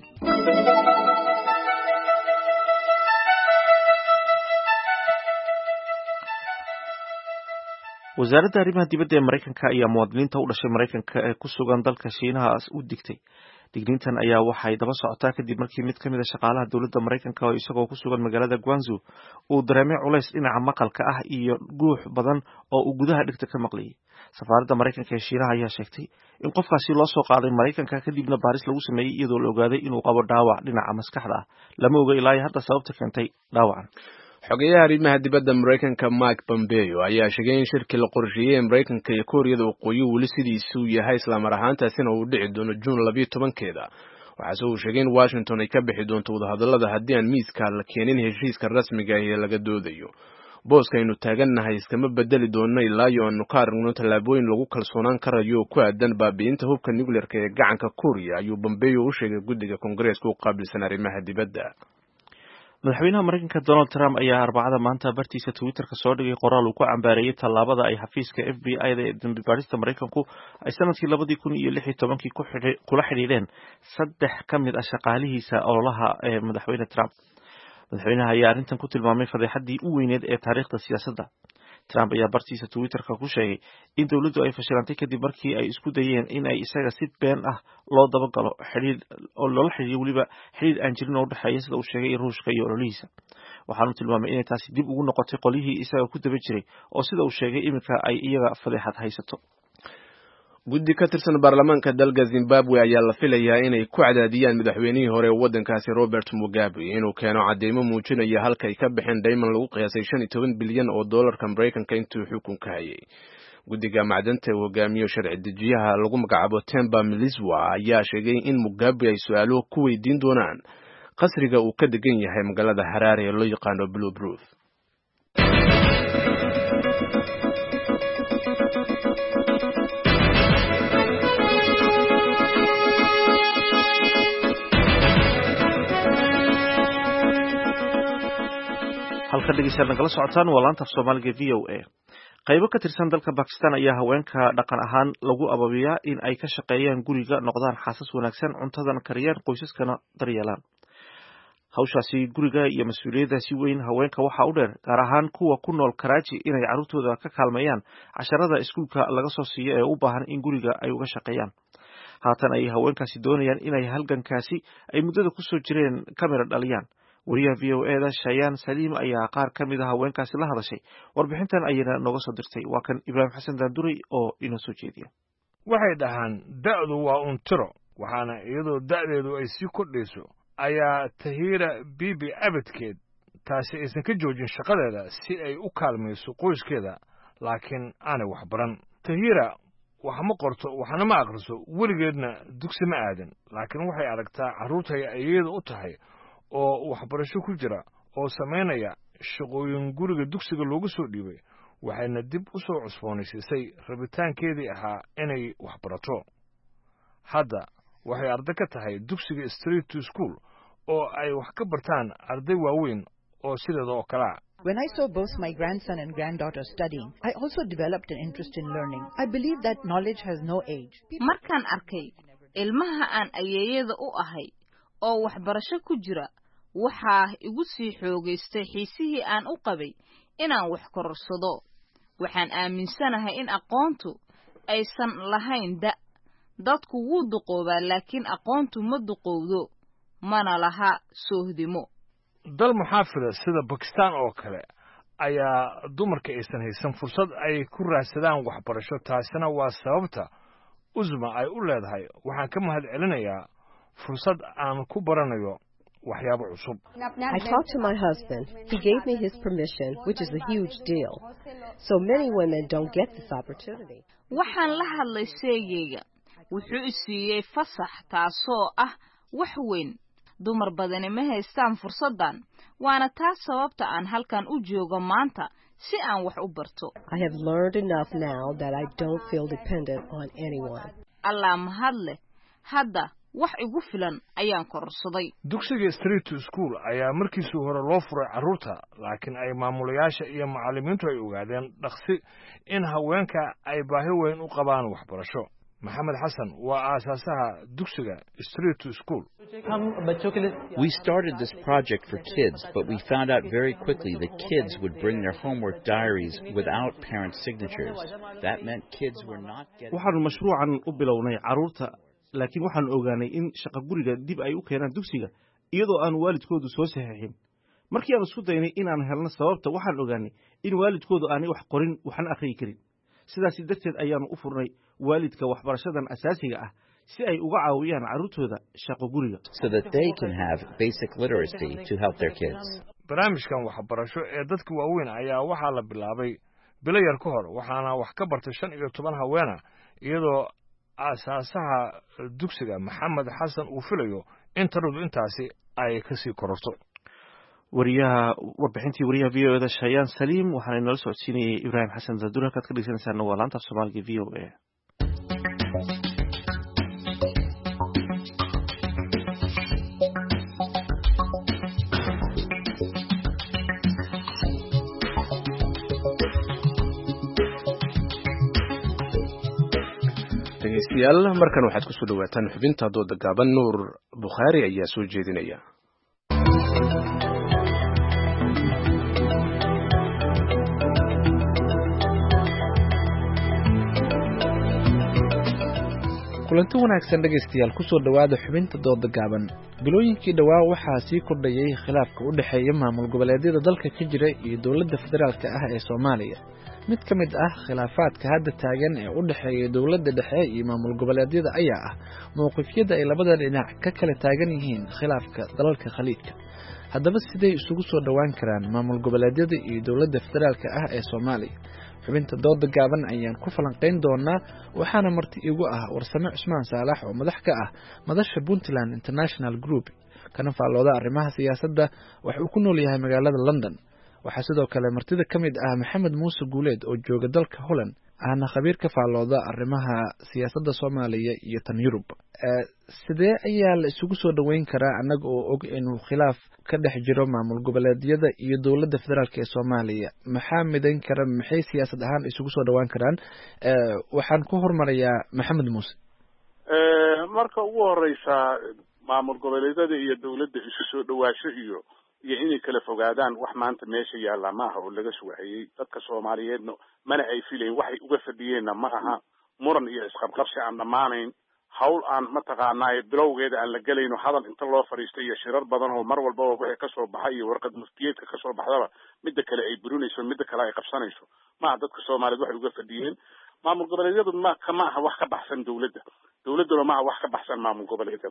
wasaaradda arrimaha dibadda ee Mareykanka ayaa muwaadiniinta u dhashay Mareykanka ee ku sugan dalka Shiinaha u digtay. digniintan ayaa waxay daba socotaa kadib markii mid ka mid ah shaqaalaha dawladda Mareykanka oo isagoo ku sugan magaalada Guangzhou uu dareemay culays dhinaca maqalka ah iyo guux badan oo uu gudaha dhigta ka maqlayay. safaaradda Mareykanka ee Shiinaha ayaa sheegtay in qofkaasi loo soo qaaday Mareykanka kadibna baaris lagu sameeyay iyadoo la ogaaday inuu qabo dhaawac dhinaca maskaxda ah. lama oga ilaa hadda sababta keentay dhaawacan. xogeyaha arrimaha dibadda Mareykanka Mike Pompeo ayaa sheegay in shirkii la qorsheeyay Mareykanka iyo Kooriyada Waqooyi weli sidiisu yahay isla mar ahaantaasina uu dhici doono June laba iyo tobankeeda. waxaase uu sheegay in Washington ay ka bixi doonto wadahadallada haddii aan miiska la keenin heshiiska rasmiga ah ee laga doodayo. booska aynu taagannahay iskama bedeli doono ilaa iyo aanu ka aragno tallaabooyin lagu kalsoonaan karayo ku aadan baabi'inta hubka nuclearka ee gacanka Kooriya ayuu Pompeo u sheegay guddiga Koongareeska u qaabilsan arrimaha dibadda. madaxweynaha Mareykanka Donald Trump ayaa arbacada maanta bartiisa Twitter-ka soo dhigay qoraal uu ku cambaareeyay tallaabada ay xafiiska F B I-da ee dambi baarista Mareykanku ay sanadkii labadii kun iyo lix iyo tobankii ku kula xidhiidheen saddex ka mid ah shaqaalihiisa ololaha ee madaxweyne Trump. madaxweynaha ayaa arrintan ku tilmaamay fadeexadii u weyneed ee taariikhda siyaasadda. Trump ayaa bartiisa Twitterka ku sheegay in dowladdu ay fashilantay kadib markii ay isku dayeen in ay isaga si been ah loo dabagalo xiriir oo loola xiriiriyo weliba xiriir aan jirin oo u dhexeeya sida uu sheegay Ruushka iyo ololihiisa. waxaanu tilmaamay inay taasi dib ugu noqotay qolihii isaga ku daba jiray oo sida uu sheegay iminka ay iyaga fadeexad haysato. guddi ka tirsan baarlamaanka dalka Zimbabwe ayaa la filayaa inay ku cadaadiyaan madaxweynihii hore ee waddankaasi Robert Mugabe inuu keeno cadeymo muujinaya halka ay ka bixeen dayman lagu qiyaasay shan iyo toban bilyan oo doolarka Mareykanka intuu xukunka hayay. guddiga macdanta uu hogaamiyo sharci dejiyaha lagu magacaabo Themba Mlizwa ayaa sheegay in Mugabe ay su'aalo ku weydiin doonaan qasriga uu ka degan yahay magaalada Harare ee loo yaqaano Blue Roof. halka dhegeystayaal nagala socotaan waa laanta af Soomaaliga V O A. qaybo ka tirsan dalka Pakistan ayaa haweenka dhaqan ahaan lagu ababiyaa in ay ka shaqeeyaan guriga, noqdaan xaasas wanaagsan, cuntadan kariyaan, qoysaskana daryeelaan. hawshaasi guriga iyo mas'uuliyadda si weyn haweenka waxa u dheer, gaar ahaan kuwa ku nool Karachi, inay carruurtooda ka kaalmeeyaan casharada iskuulka laga soo siiyo ee u baahan in guriga ay uga shaqeeyaan. haatan ay haweenkaasi doonayaan inay halgankaasi ay muddada ku soo jireen kamera dhaliyaan. wariyaha V O A da Shayaan Saliim ayaa qaar ka mid ah haweenkaasi la hadashay. warbixintan ayayna nooga soo dirtay. waa kan Ibraahim Xasan Daanduray oo inoo soo jeediya. waxay dhahaan da'du waa un tiro, waxaana iyadoo da'deedu ay sii kordhayso ayaa Tahira Bibi abadkeed taasi aysan ka joojin shaqadeeda si ay u kaalmayso qoyskeeda, laakiin aanay wax baran. Tahira wax ma qorto, waxna ma akhriso, weligeedna dugsi ma aadan, laakiin waxay aragtaa carruurtay iyada u tahay oo waxbarasho ku jira oo samaynaya shaqooyin guriga dugsiga loogu soo dhiibay, waxayna dib u soo cusboonaysiisay rabitaankeedii ahaa inay waxbarato. hadda waxay arday ka tahay dugsiga Street to School oo ay wax ka bartaan arday waaweyn oo sideeda oo kale ah. When I saw both my grandson and granddaughter studying, I also developed an interest in learning. I believe that knowledge has no age. Markaan arkay ilmaha aan ayeeyada u ahay oo waxbarasho ku jira, waxaa igu sii xoogaystay xiisihii aan u qabay inaan wax kororsado. waxaan aaminsanahay in aqoontu aysan lahayn da. dadku wuu duqoobaa, laakiin aqoontu ma duqowdo, mana laha soohdimo. dal muxaafida sida Pakistan oo kale ayaa dumarka aysan haysan fursad ay ku raadsadaan waxbarasho. taasina waa sababta Uzma ay u leedahay. waxaan ka mahad celinayaa fursad aan ku baranayo waxyaabo cusub. I talked to my husband. He gave me his permission, which is a huge deal. So many women don't get this opportunity. waxaan la hadlay seegayga, wuxuu i siiyey fasax, taasoo ah wax weyn. dumar badani ma haystaan fursadan, waana taas sababta aan halkan u joogo maanta si aan wax u barto. I have learned enough now that I don't feel dependent on anyone. Allah mahad leh, hadda wax igu filan ayaan kororsaday. dugsiga Street to School ayaa markiisii hore loo furay carruurta, laakiin ay maamulayaasha iyo macallimiintu ay ogaadeen dhaqsi in haweenka ay baahi weyn u qabaan waxbarasho. Mohammed Hassan waa aasaasaha dugsiga Street to School. We started this project for kids, but we found out very quickly that kids would bring their homework diaries without parents' signatures. That meant kids were not getting... waxaanu mashruucan u bilownay carruurta, laakiin waxaanu ogaanay in shaqo guriga dib ay u keenaan dugsiga iyadoo aan waalidkoodu soo saxiixin. markii aan isku daynay inaan helno sababta, waxaan ogaanay in waalidkoodu aanay wax qorin, waxna akhriyi karin. sidaas darteed ayaanu u furnay waalidka waxbarashadan asaasiga ah si ay uga caawiyaan carruurtooda shaqo guriga, so that they can have basic literacy to help their kids. barnaamijkan waxbarasho ee dadka waaweyn ayaa waxaa la bilaabay bilo yar ka hor, waxaana wax ka bartay shan iyo toban haweena, iyadoo aasaasaha dugsiga Mohammed Hassan uu filayo in tiradu intaasi ay ka sii kororto. wariyaha warbixintii wariyaha V O A da Shayaan Saliim waxaana inala socodsiinayay Ibraahim Xasan Daanduray. halkaad ka dhegeysaneysaan waa laanta Soomaaliga V O A. dhegeystayaal, markan waxaad ku soo dhawaataan xubinta dooda gaaban. Nuur Bukhaari ayaa soo jeedinaya. kulanti wanaagsan dhegaystayaal kusoo dhowaada xubinta dooda gaaban. bilooyinkii dhowaa waxaa sii kordhayay khilaafka u dhexeeya maamul goboleedyada dalka ka jira iyo dowladda federaalka ah ee Soomaaliya. mid ka mid ah khilaafaadka hadda taagan ee u dhexeeya dowladda dhexe iyo maamul goboleedyada ayaa ah mowqifyada ay labada dhinac ka kala taagan yihiin khilaafka dalalka khaliijka. haddaba sidee isugu soo dhowaan karaan maamul goboleedyada iyo dowladda federaalka ah ee Soomaaliya? xubinta dooda gaaban ayaan ku falanqeyn doonaa, waxaana marti igu ah Warsame Cusmaan Saalax oo madax ka ah madasha Puntland International Group kana faalooda arrimaha siyaasadda. waxa uu ku nool yahay magaalada London. waxaa sidoo kale martida ka mid ah Maxamed Muuse Guuleed oo jooga dalka Holland, ahna khabiir ka faalooda arrimaha siyaasadda Soomaaliya iyo tan Yurub. sidee ayaa la isugu soo dhaweyn karaa annaga oo og inuu khilaaf ka dhex jiro maamul goboleedyada iyo dowladda federaalka ee Soomaaliya? maxaa midayn kara, maxay siyaasad ahaan isugu soo dhawaan karaan? waxaan ku hormarayaa Maxamed Muuse. marka ugu horeysa maamul goboleedyada iyo dowladda isu soo dhawaasho iyo iyo inay kala fogaadaan wax maanta meesha yaalla maaha oo laga suwaxiyey. dadka Soomaaliyeedna mana ay filayn, waxay uga fadhiyeenna ma aha muran iyo isqabqabsi aan dhammaanayn, hawl aan mataqaanaa bilowgeeda aan la gelayno, hadal inta loo fariistay iyo shirar badan oo mar walbaba wixii kasoo baxay iyo warqad muftiyeedka kasoo baxdaba midda kale ay burinayso, midda kale ay qabsanayso. maaha dadka Soomaaliyeed waxay uga fadhiyeen. maamul goboleedyadu ma kama aha wax ka baxsan dowladda, dowladduna ma aha wax ka baxsan maamul goboleedyada.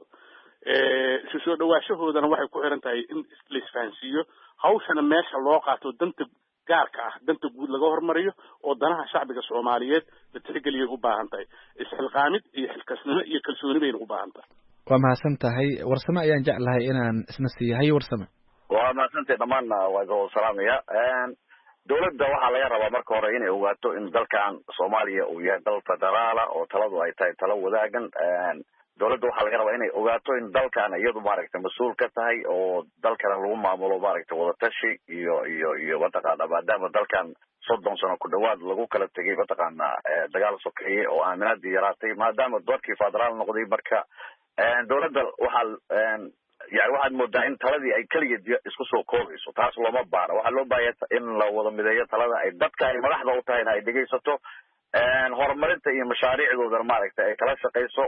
isu soo dhawaashahoodana waxay ku xiran tahay in la isfahansiiyo, hawshana meesha loo qaato danta gaarka ah, danta guud laga hormariyo oo danaha shacbiga Soomaaliyeed la tixgeliyay u baahan tahay. isxilqaamid iyo xilkasnimo iyo kalsooni bayna u baahan tahay. waa mahadsan tahay. Warsame ayaan jeclahay inaan isna siiyahay. Warsame. waa mahadsantahay dhammaan waa idin salaamaya. dowladda waxaa laga rabaa marka hore inay ogaato in dalkan Soomaaliya uu yahay dal federaala oo taladu ay tahay talo wadaagan. dowladda waxaa laga rabaa inay ogaato in dalkan iyadu maaragtay mas-uul ka tahay oo dalkana lagu maamulo maaragtay wadatashi iyo iyo iyo mataqaana maadaama dalkan soddon sano ku dhawaad lagu kala tegay mataqaana dagaal sokeeye oo aaminaadii yaraatay, maadaama dadkii federaal noqday. marka dowladda waxaa yani waxaad moodaa in taladii ay keligeed isku soo koobayso. taas looma baara. waxaa loo baahaya in la wada mideeyo talada, ay dadka ay madaxda u tahayna ay dhegaysato, horumarinta iyo mashaariicdoodana maaragtay ay kala shaqayso,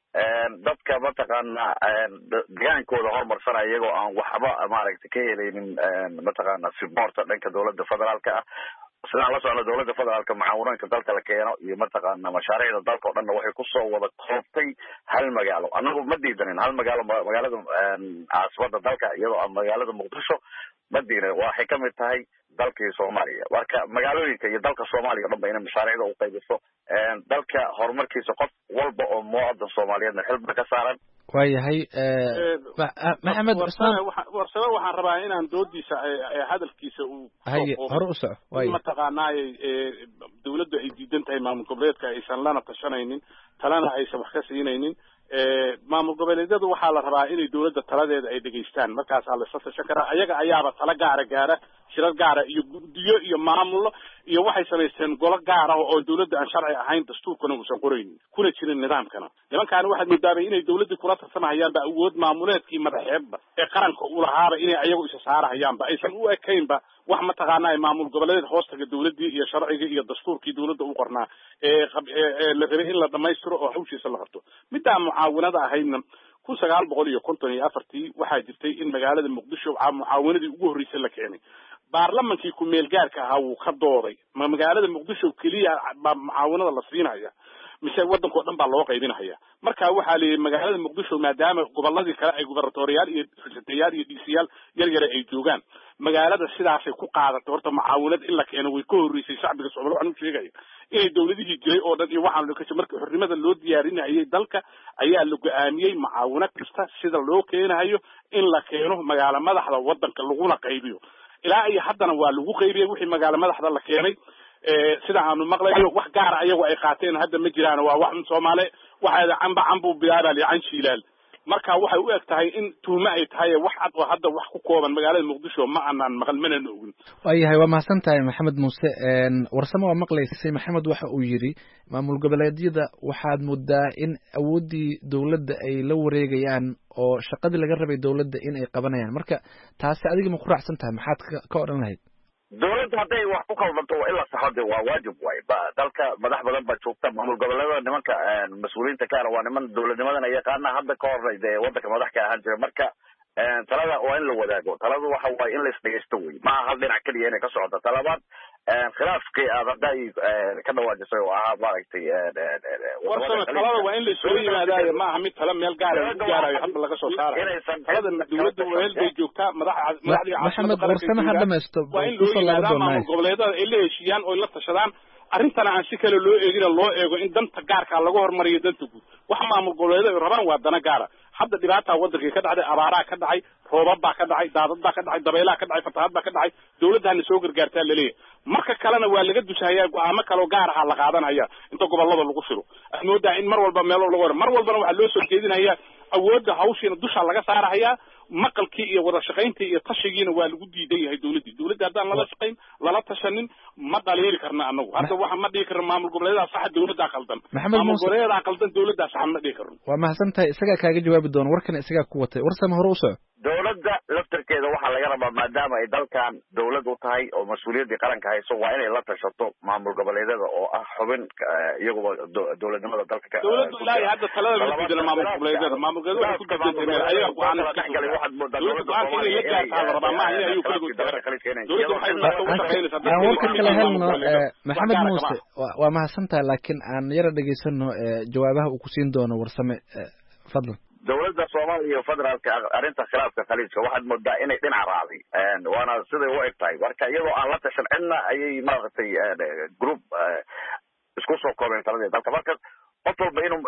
dadka mataqaana degaankooda horumarsanaya iyagoo aan waxba maaragtay ka helaynin mataqaana siboorta dhanka dowladda federaalka ah. sidaan la socno dowladda federaalka mucaawiranka dalka la keeno iyo mataqaana mashaariicda dalka oo dhanna waxay kusoo wada koobtay hal magaalo. anagu ma diidanin hal magaalo, magaalada caasimada dalka iyadoo magaalada Muqdisho ma diidanin. waxay ka mid tahay dalkii Soomaaliya. marka magaalooyinka iyo dalka Soomaaliya oo dhan ba inay mashaariicda u qaybiso, dalka horumarkiisa qof walba oo muwaadin Soomaaliyeedna xilba ka saaran. waayahay Maxamed Warsame Warsame waxaan rabaa inaan doodiisa hadalkiisa uu haye hore u soco. waayahay mataqaanaa dowladda ay diidan tahay maamul goboleedka aysan lana tashanaynin, talana aysan wax ka siinaynin. maamul goboleedyadu waxaa la rabaa inay dowladda taladeeda ay dhegaystaan, markaasaa la isla tashan karaa. ayaga ayaaba tala gaara gaara, shirar gaara iyo guddiyo iyo maamulo iyo waxay samaysteen golo gaara oo dowladda aan sharci ahayn, dastuurkana uusan qoraynin, kuna jirin nidaamkana. nimankaani waxaad moodaabay inay dowladdii kula tarsanahayaanba awood maamuleedkii madaxeedba ee qaranka u lahaaba inay ayagu isa saarahayaanba, aysan u ekaynba wax mataqaanaa maamul goboleed hoostaga dowladdii iyo sharcigii iyo dastuurkii dowladda u qornaa ee la rabay in la dhamaystiro oo hawshiisa la qabto. middaa mucaawinada ahaydna kun sagaal boqol iyo konton iyo afartii waxaa jirtay in magaalada Muqdisho mucaawinadii ugu horreysay la keenay. baarlamankii ku meel gaarka ahaa wuu ka dooday, ma magaalada Muqdisho keliya baa mucaawinada la siinaya mise waddankoo dhan baa loo qaybinaya? marka waxaa la yidhi magaalada Muqdisho maadaama gobolladii kale ay gubernatoriyaal iyo xisbiyaal iyo dhiisiyaal yar yar ay joogaan, magaalada sidaasay ku qaadatay horta mucaawinad in la keeno way ka horreysay. shacbiga Soomaaliyeed waxaan u sheegaya inay dowladihii jiray oo dhan iyo waxaan ka markii xornimada loo diyaarinayay dalka ayaa la go'aamiyey mucaawinad kasta sida loo keenayo in la keeno magaalo madaxda waddanka laguna qaybiyo. ilaa iyo haddana waa lagu qaybiyey wixii magaalo madaxda la keenay. sida aanu maqlayo wax gaar ayagu ay qaateen hadda ma jiraan. waa wax Soomaali waxa camba cambu biyaara li can shiilal. marka waxay u eg tahay in tuuma ay tahay wax cad oo hadda wax ku kooban magaalada Muqdisho ma aanan maqal mana ogin. waayahay waa mahadsan tahay Maxamed Muuse. Warsame waa maqlaysay Maxamed waxa uu yiri maamul goboleedyada waxaad moodaa in awoodii dowladda ay la wareegayaan oo shaqadii laga rabay dowladda in ay qabanayaan. marka taasi adiga ma ku raacsan tahay? maxaad ka oran lahayd? dawladda hadday wax ku qaldanto waa in la saxo de waa waajib waay ba dalka madax badan baa joogta maamul goboleedada nimanka mas-uuliyiinta kaana waa niman dawladnimadana yaqaana hadda ka horna dee wadanka madax ka ahaan jira marka talada waa in la wadaago taladu waxa waaye in la isdhegeysto wey maaha hal dhinac keliya inay ka socoto talabaad khilaafkii aad hadday ka dhawaajisay oo ahaa maaragtay warsama talada waa in la isugu yimaadaayo maaha mid tala meel gaara lagu gaarayo hadda laga soo saarayo talada dawladda weel bay joogtaa madax madaxdii maxamed warsame ha dhamaysto waa in loo yimaadaa maamul goboleedada ay la heshiiyaan oo la tashadaan arrintana aan si kale loo eegina loo eego in danta gaarka laga hormariyo danta guud waxa maamul goboleedada ay rabaan waa dana gaara hadda dhibaataa wadankii ka dhacday abaaraa ka dhacay roobab baa ka dhacay daadad baa ka dhacay dabeelaa ka dhacay fatahaad baa ka dhacay dawladdana soo gargaartaa laleeyahay marka kalena waa laga dushahayaa go-aamo kaloo gaar aha la qaadanaya inta gobolada lagu shiro aad moodaa in mar walba meel lagu hor mar walbana waxaa loo soo jeedinayaa awoodda hawshiina dusha laga saarahayaa maqalkii iyo wada shaqayntii iyo tashigiina waa lagu diidan yahay dawladdii dawladda haddaan lala shaqayn lala tashanin ma dhaliili karna anagu hadda waxa ma dhihi karno maamul goboleedaa saxa dawladdaa qaldan maamul goboleedaa qaldan dawladdaa saxa ma dhihi karno waa mahadsan tahay isagaa kaaga jawaabi doono warkan isagaa ku watay warsame hore u soco dawladda laftarkeeda waxaa laga rabaa maadaama ay dalkan dawlad u tahay oo mas-uuliyaddii qaranka hayso waa inay la tashato maamul goboleedyada oo ah xubin iyaguba dawladnimada dalka ka dawladdu ilaahay hadda talada lama bedelo maamul goboleedyada maamul goboleedyada ku diidantay meel ayaga go-aan iska soo waxaad moodaa dawladda go-aanka inay la gaartaa la rabaa maaha in ayuu kaligood dawladda waxay nasa u shaqaynaysaa aan warka kala helno maxamed muuse waa mahadsan tahay laakiin aan yara dhegaysano jawaabaha uu ku siin doono warsame fadlan dawladda soomaaliya iyo federaalka arrinta khilaafka khaliijka waxaad moodaa inay dhinac raacday waana siday u eg tahay marka iyadoo aan la tashan cidna ayay maaragtay group isku soo koobeen taladii dalka marka qof walba inuu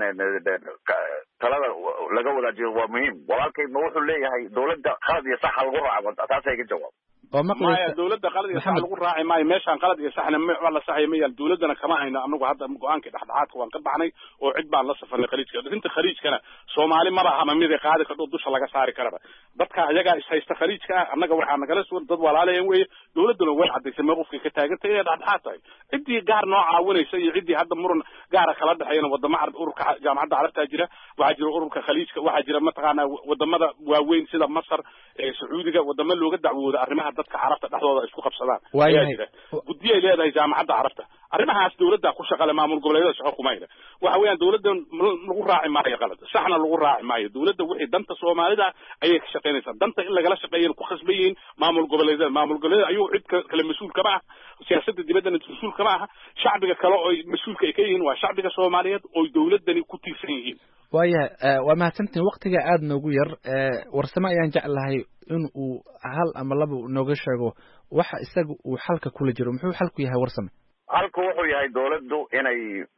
talada laga wadaajiyo waa muhiim walaalkay ma wuxuu leeyahay dawladda qalad iyo saxa lagu raaco taasay ka jawaab maya dawladda qalad iyo sax lagu raaci maayo meeshaan qalad iyo saxna ma la saxaya ma yaal dawladdana kama hayno anagu hadda go-aankii dhexdhexaadka waan ka baxnay oo cid baan la safarnay khaliijka arrinta khaliijkana soomaali ma laha ma mid ay qaadi karto dusha laga saari karaba dadka ayagaa is haysta khaliijka ah annaga waxaa nagala sugan dad walaalayan weeye dawladduna way cadaysay mowqifkay ka taagantay inay dhexdhexaad tahay ciddii gaar noo caawinaysa iyo ciddii hadda muran gaara kala dhexeeyana wadamo carab ururka jaamacadda carabtaa jira waxaa jira ururka khaliijka waxaa jira mataqaanaa wadamada waaweyn sida masar sacuudiga wadamo looga dacwooda arrimaha dadka carabta dhexdooda isku qabsadaan ayaa jira guddiyo ay leedahay jaamacadda carabta arrimahaas dawladda ku shaqale maamul goboleedyada shaqo kuma hayna waxa weeyaan dawladda lagu raaci maayo qalad saxna lagu raaci maayo dawladda wixii danta soomaalida ayay ka shaqaynaysaa danta in lagala shaqeeyana ku khasban yihiin maamul goboleedyada maamul goboleedyada ayuu cid kale mas-uul kama ah siyaasadda dibaddana mas-uul kama aha shacbiga kale oo mas-uulka ay ka yihiin waa shacbiga soomaaliyeed oo dawladdani ku tiirsan yihiin waayahay waa mahadsantihin waktiga aada noogu yar warsame ayaan jeclahay in uu hal ama laba nooga sheego waxa isaga uu xalka kula jiro muxuu xalku yahay warsame halku wuxuu yahay dawladdu inay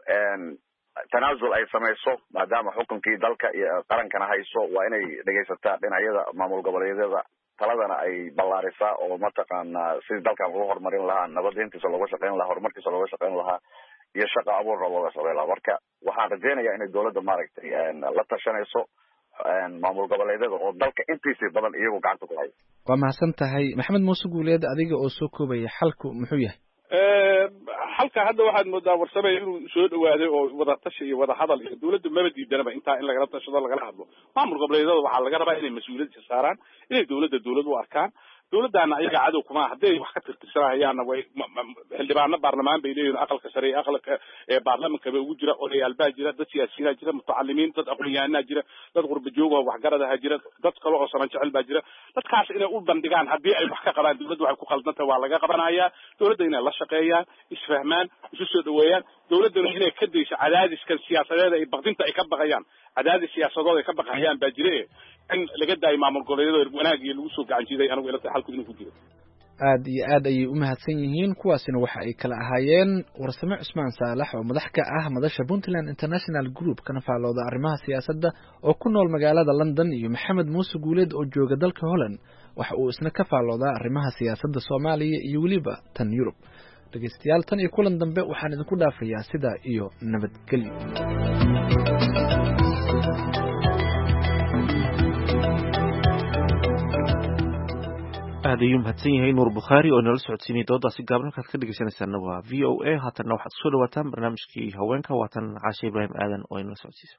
tanaasul ay samayso maadaama xukunkii dalka iyo qarankana hayso waa inay dhegaysataa dhinacyada maamul goboleedyada taladana ay ballaarisaa oo mataqaanaa sidii dalkan lagu horumarin lahaa nabadintiisa looga shaqayn lahaa horumarkiisa looga shaqayn lahaa iyo shaqa abuurna looga shaqayn lahaa marka waxaan rajaynayaa inay dawladda maaragtay la tashanayso maamul goboleedyada oo dalka intiisii badan iyagu gacanta ku haya waa mahadsan tahay maxamed muuse guuleed adiga oo soo koobaya xalku muxuu yahay halka hadda waxaad moodaa warsame inuu soo dhawaaday oo wada tashi iyo wada hadal iyo dawladdu maba diidanaba intaa in lagala tashado lagala hadlo maamul goboleedyada waxaa laga rabaa inay mas-uuliyad ka saaraan inay dawladda dawlad u arkaan dawladdaana ayaga cadow kuma hadday wax ka tirtirsanahayaanna way xildhibaano baarlamaan bay leeyihin aqalka sare iyo aqalka baarlamankaba ugu jira odayaal baa jira dad siyaasiyiinaa jira mutacalimiin dad aqoonyahanaa jira dad qurba joogaha waxgaradaha jira dad kale oo saman jecel baa jira dadkaas inay u bandhigaan haddii ay wax ka qabaan dawladda waxay ku khaldantay waa laga qabanayaa dawladda inay la shaqeeyaan isfahmaan isu soo dhaweeyaan dawladdana inay ka dayso cadaadiskan siyaasadeeda ay baqdinta ay ka baqayaan cadaadis siyaasadood ay ka baqayaan baa jire in laga daayo maamul goboleedyada wanaag iyo lagu soo gacan jiiday anigu ila tahay halku inuu ku jiro aad iyo aad ayay u mahadsan yihiin kuwaasina waxa ay kala ahaayeen warsame cusmaan saalax oo madax ka ah madasha puntland international group kana faalooda arrimaha siyaasadda oo ku nool magaalada london iyo maxamed muuse guuleed oo jooga dalka holland waxa uu isna ka faaloodaa arrimaha siyaasadda soomaaliya iyo weliba tan yurub dhegeystayaal tan iyo kulan dambe waxaan idinku dhaafayaa sidaa iyo nabadgelyo aad ayuu mahadsan yahay nuur bukhaari oo inala socodsiinay doodaasi gaaban halkaad ka dhegeysanaysaana waa v o a haatanna waxaad kusoo dhawaataan barnaamijkii haweenka waatan caashe ibraahim aadan oo inala socodsiisa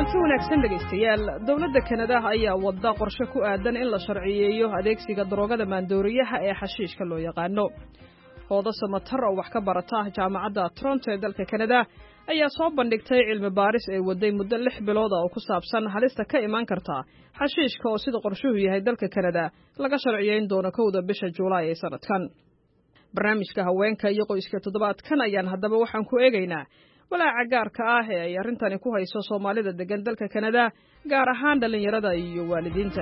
kulanti wanaagsan dhegaystayaal dowladda Kanada ayaa wada qorshe ku aadan in la sharciyeeyo adeegsiga daroogada maandooriyaha ee xashiishka loo yaqaano. Hoodo Samatar oo wax ka barata jaamacadda Toronto ee dalka Kanada ayaa soo bandhigtay cilmi baaris ay waday muddo lix bilood oo ku saabsan halista ka iman karta xashiishka oo sida qorshuhu yahay dalka Kanada laga sharciyeyn doono kowda bisha Juulaay ee sanadkan. Barnaamijka haweenka iyo qoyska toddobaadkan ayaan haddaba waxaan ku eegaynaa walaaca gaarka ah ee ay arrintani ku hayso Soomaalida degan dalka Kanada gaar ahaan dhalinyarada iyo waalidiinta.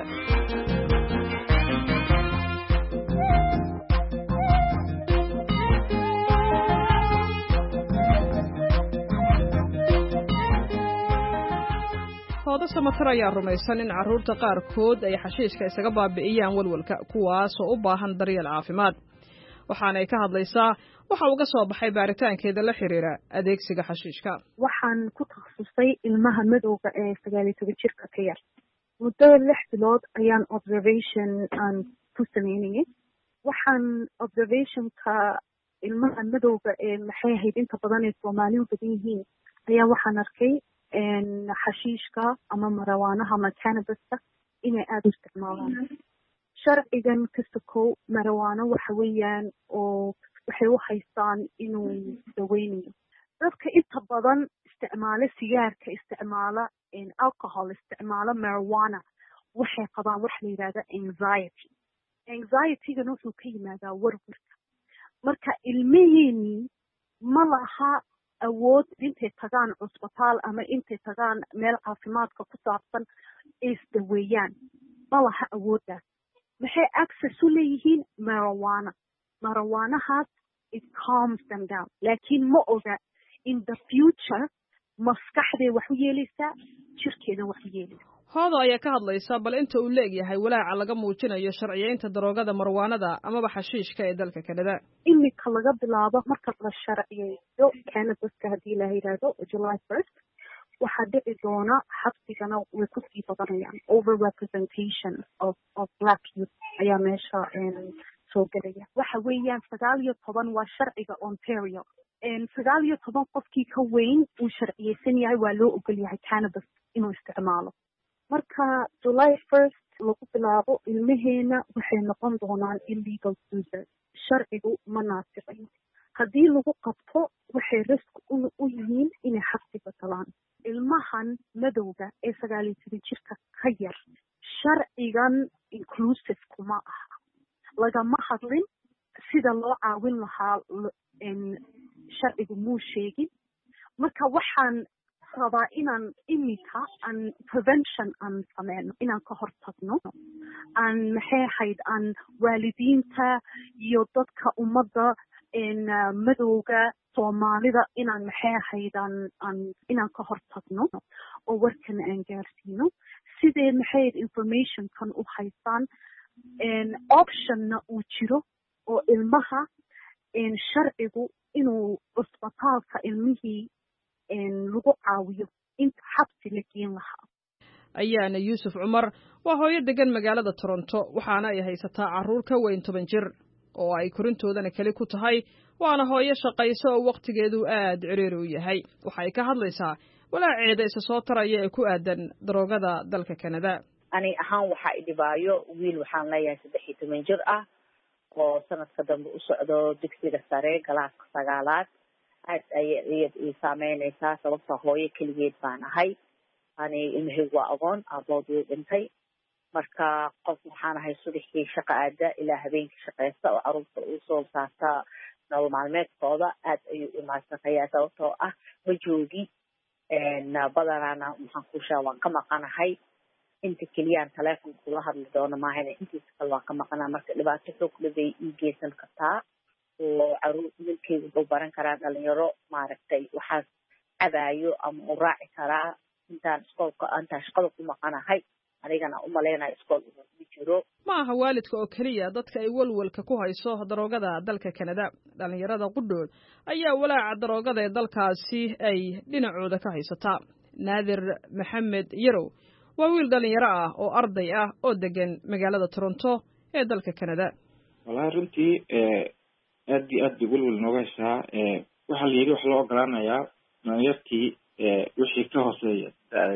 Hoodo Samatar ayaa rumaysan in carruurta qaarkood ay xashiishka isaga baabi'iyaan walwalka kuwaas oo u baahan daryeel caafimaad. waxaana ay ka hadlaysaa waxa uga soo baxay baaritaankeeda la xiriira adeegsiga xashiishka. waxaan ku takhasusay ilmaha madowga ee sagaal iyo toban jirka ka yar. muddo lix bilood ayaan observation aan ku sameynayay. waxaan observationka ilmaha madowga ee maxay ahayd inta badan ee Soomaalidu badan yihiin ayaa waxaan arkay xashiishka ama marijuana ama cannabiska inay aad u isticmaalaan. sharcigan kasta kow marijuana waxa weeyaan oo waxay u haystaan inuu daweynayo. dadka inta badan isticmaala sigaarka isticmaala alcohol isticmaala marijuana waxay qabaan wax la yidhaahda anxiety. anxiety-gana wuxuu ka yimaadaa warwarka. marka ilmihiini ma laha awood intay tagaan cusbitaal ama intay tagaan meel caafimaadka ku saabsan isdaweeyaan ma laha awooddaas. maxay access u leeyihiin marijuana. marijuanahaas it calms them down. laakiin ma oga in the future maskaxday wax u yeelaysaa jirkeeda wax u yeelaysaa. hoodo ayaa ka hadlaysa bal inta uu leegyahay walaaca laga muujinayo sharciyeynta daroogada marijuanada amaba xashiishka ee dalka Kanada. imika laga bilaabo marka la sharciyeeyo cannabiska haddii la yiraahdo July first waxaa dhici doona xabsigana way ku sii badanayaan. over representation of of black youth ayaa meesha soo gelaya. waxa weeyaan sagaal iyo toban waa sharciga Ontario. sagaal iyo toban qofkii ka weyn uu sharciyeysan yahay waa loo ogol yahay cannabis inuu isticmaalo. marka July first lagu bilaabo ilmaheena waxay noqon doonaan illegal users. sharcigu ma naasiqayo. haddii lagu qabto waxay risk u yihiin inay xabsiga galaan. ilmahan madowga ee sagaal iyo toban jirka ka yar sharcigan inclusive kuma aha. lagama hadlin sida loo caawin lahaa sharcigu muu sheegin. marka waxaan rabaa inaan imika aan prevention aan sameyno inaan ka hortagno aan maxay ahayd aan waalidiinta iyo dadka ummadda madowga Soomaalida inaan maxay ahayd aan aan inaan ka hortagno oo warkan aan gaarsiino sidee maxay information kan u haystaan optionna uu jiro oo ilmaha sharcigu inuu cusbitaalka ilmihii lagu caawiyo inta xabsi la geen lahaa. ayaana Yuusuf Cumar waa hooyo degan magaalada Toronto waxaana ay haysataa carruur ka weyn toban jir oo ay korintoodana kali ku tahay waana hooyo shaqayso oo waqtigeedu aad ciriiri u yahay. waxay ka hadlaysaa walaaceeda isa soo taraya ee ku aadan daroogada dalka Kanada. ani ahaan waxa ay dhibaayo wiil waxaan leeyahay saddex iyo toban jir ah oo sanadka dambe u socdo dugsiga sare galaaska sagaalaad. aad ayay ii saameynaysaa sababta hooyo keligeed baan ahay. ani ilmahaygu waa agoon aabood wuu dhintay. marka qof waxaan ahay subaxii shaqo aada ilaa habeenkii shaqeysta oo carruurta u soo saarta nolol maalmeedkooda. aad ayuu imaasanayaa sababtoo ah ma joogi badanaana waxaan kushaa waan ka maqanahay. inta keliyaan telefonka kula hadli doono maahane intiisa kale waan ka maqanaa. marka dhibaato xoogla bay ii geysan kartaa oo caruur milkeyga wuxuu baran karaa dhalinyaro maaragtay waxaas cabaayo ama u raaci karaa intaan iskoolka intaan shaqada ku maqanahay. anigana u maleynayo iskool inuu ma jiro. ma aha waalidka oo keliya dadka ay walwalka ku hayso daroogada dalka Kanada. dhalinyarada qudhood ayaa walaaca daroogada ee dalkaasi ay dhinacooda ka haysataa. Naadir Maxamed Yarow waa wiil dhalinyaro ah oo arday ah oo degan magaalada Toronto ee dalka Kanada. wallahi runtii aad iyo aad walwal nooga heshaa. waxaa la yidhi wax loo ogolaanayaa dhalinyartii wixii ka hooseeya da'aya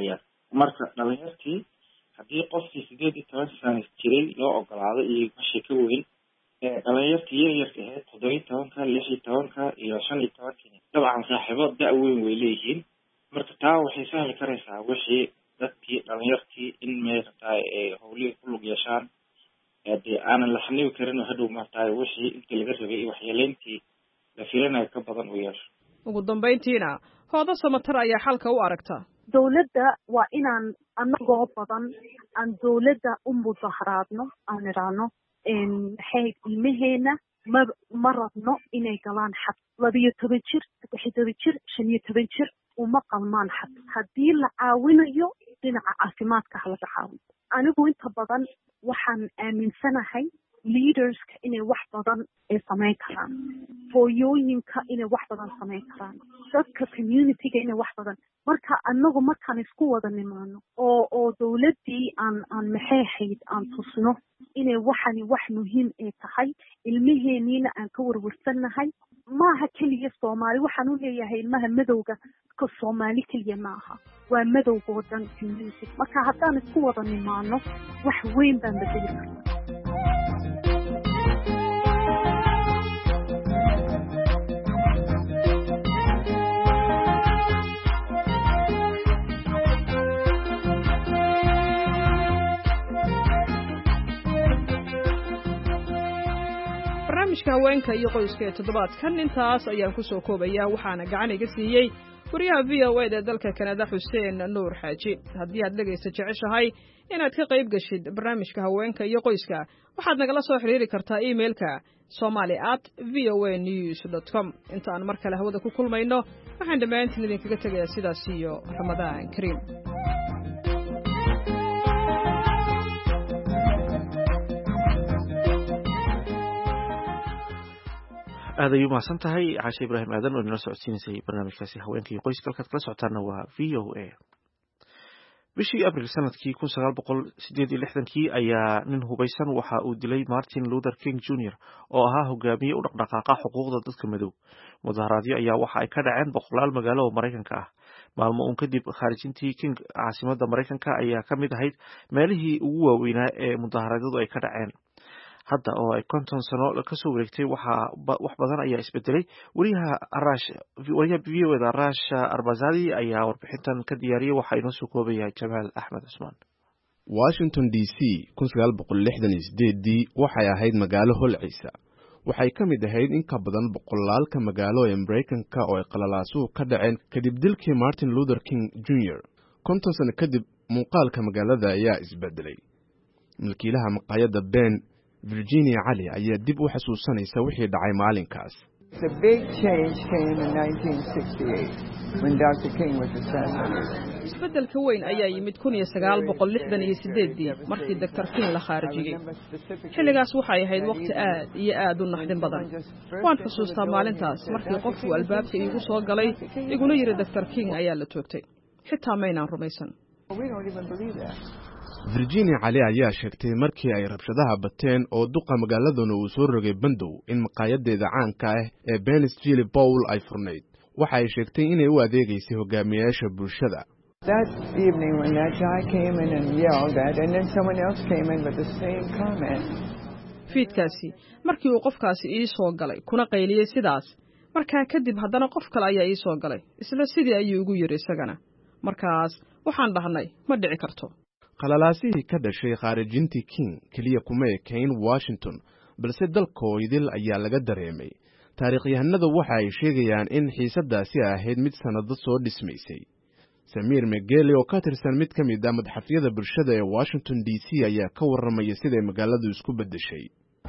marka dhalinyartii haddii qofkii sideed iyo toban sano jiray loo ogolaado iyo wixii ka weyn dhalinyartii yaryarka ahayd toddoba iyo tobanka lix iyo tobanka iyo shan iyo tobankii dabcan saaxiibo da' weyn way leeyihiin marka taa waxay sahli karaysaa wixii dadkii dhalinyartii in meertaay ay howlihii ku lug yeeshaan dee aanan la xanibi karin oo hadhow maartaay wixii intii laga rabay iyo waxyeeleyntii la filanayo ka badan u yeesho ugu dambayntiina hoodo samatar ayaa xalka u aragta dawladda waa inaan anagoo badan aan dawladda u mudaharaadno aan idhaahno maxay ilmaheena ma ma rabno inay galaan xad labiyo toban jir saddex iyo toban jir shan iyo toban jir uma qalmaan xad haddii la caawinayo dhinaca caafimaadka ha laga caawino anigu inta badan waxaan aaminsanahay leaderska inay wax badan ay samayn karaan hooyooyinka inay wax badan samayn karaan dadka communityga inay wax badan marka anagu markaan isku wada nimaano oo oo dawladdii aan aan maxay ahayd aan tusno inay waxani wax muhiim ay tahay ilmaheeniina aan ka warwarsannahay maaha keliya soomaali waxaan u leeyahay ilmaha madowga ka soomaali keliya maaha waa madowga oo dhan community marka haddaan isku wada nimaano wax weyn baan bedeli karnaa barnaamijka haweenka iyo qoyska ee toddobaadkan intaas ayaan ku soo koobayaa waxaana gacan iga siiyey wariyaha v o e da dalka kanada xuseen nuur xaaji haddii aad dhegaysa jeceshahay inaad ka qayb gashid barnaamijka haweenka iyo qoyska waxaad nagala soo xiriiri kartaa emailka somali at v o a news dot com inta aan mar kale hawada ku kulmayno waxaan dhammaantiin idinkaga tegayaa sidaas iyo ramadaan kariim aad ayuu mahadsan tahay caashe ibraahim aadan oo inala socodsiinaysay barnaamijkaasi haweenka iyo qoyska halkaad kala socotaana waa v o a bishii abril sanadkii kun sagaal boqol sideed iyo lixdankii ayaa nin hubaysan waxa uu dilay martin luther king junior oo ahaa hogaamiye u dhaqdhaqaaqa xuquuqda dadka madow mudaharaadyo ayaa waxa ay ka dhaceen boqolaal magaalo oo maraykanka ah maalmo uun kadib khaarijintii king caasimadda maraykanka ayaa ka mid ahayd meelihii ugu waaweynaa ee mudaharaadyadu ay ka dhaceen hadda oo ay konton sano kasoo wareegtay waxaa wax badan ayaa isbedelay wariyaha arash wariyaha v o da arash arbazadi ayaa warbixintan ka diyaariyay waxaa inoo soo koobaya jamaal axmed cusmaan washington d c kun sagaal boqol lixdan iyo sideedii waxay ahayd magaalo holciisa waxay ka mid ahayd in ka badan boqolaalka magaalo ee maraykanka oo ay qalalaasuhu ka dhaceen kadib dilkii martin luther king junior konton sano kadib muuqaalka magaalada ayaa isbedelay milkiilaha maqaayadda ben virginia cali ayaa dib u xasuusanaysa wixii dhacay maalinkaas isbeddelka weyn ayaa yimid kun iyo sagaal boqol lixdan iyo sideedii markii doctor king la khaarijiyey xilligaas waxay ahayd waqti aad iyo aad u naxdin badan waan xusuustaa maalintaas markii qofku albaabka iigu soo galay iguna yidhi doctor king ayaa la toogtay xitaa maynaan rumaysan virginia cali ayaa sheegtay markii ay rabshadaha bateen oo duqa magaaladuna uu soo rogay bandow in maqaayadeeda caanka ah ee benis jili bowl ay furnayd waxa ay sheegtay inay u adeegaysay hogaamiyayaasha bulshada fiidkaasi markii uu qofkaasi ii soo galay kuna qayliyey sidaas markaa kadib haddana qof kale ayaa ii soo galay isla sidii ayuu igu yidhi isagana markaas waxaan dhahnay ma dhici karto qalalaasihii ka dhashay khaarijintii king keliya kuma ekayn washington balse dalkoodil ayaa laga dareemay taariikhyahanadu waxa ay sheegayaan in xiisadaasi ahayd mid sannado soo dhismaysay samiir megeli oo ka tirsan mid ka mid ah madxafyada bulshada ee washington d c ayaa ka warramaya siday magaaladu isku beddeshay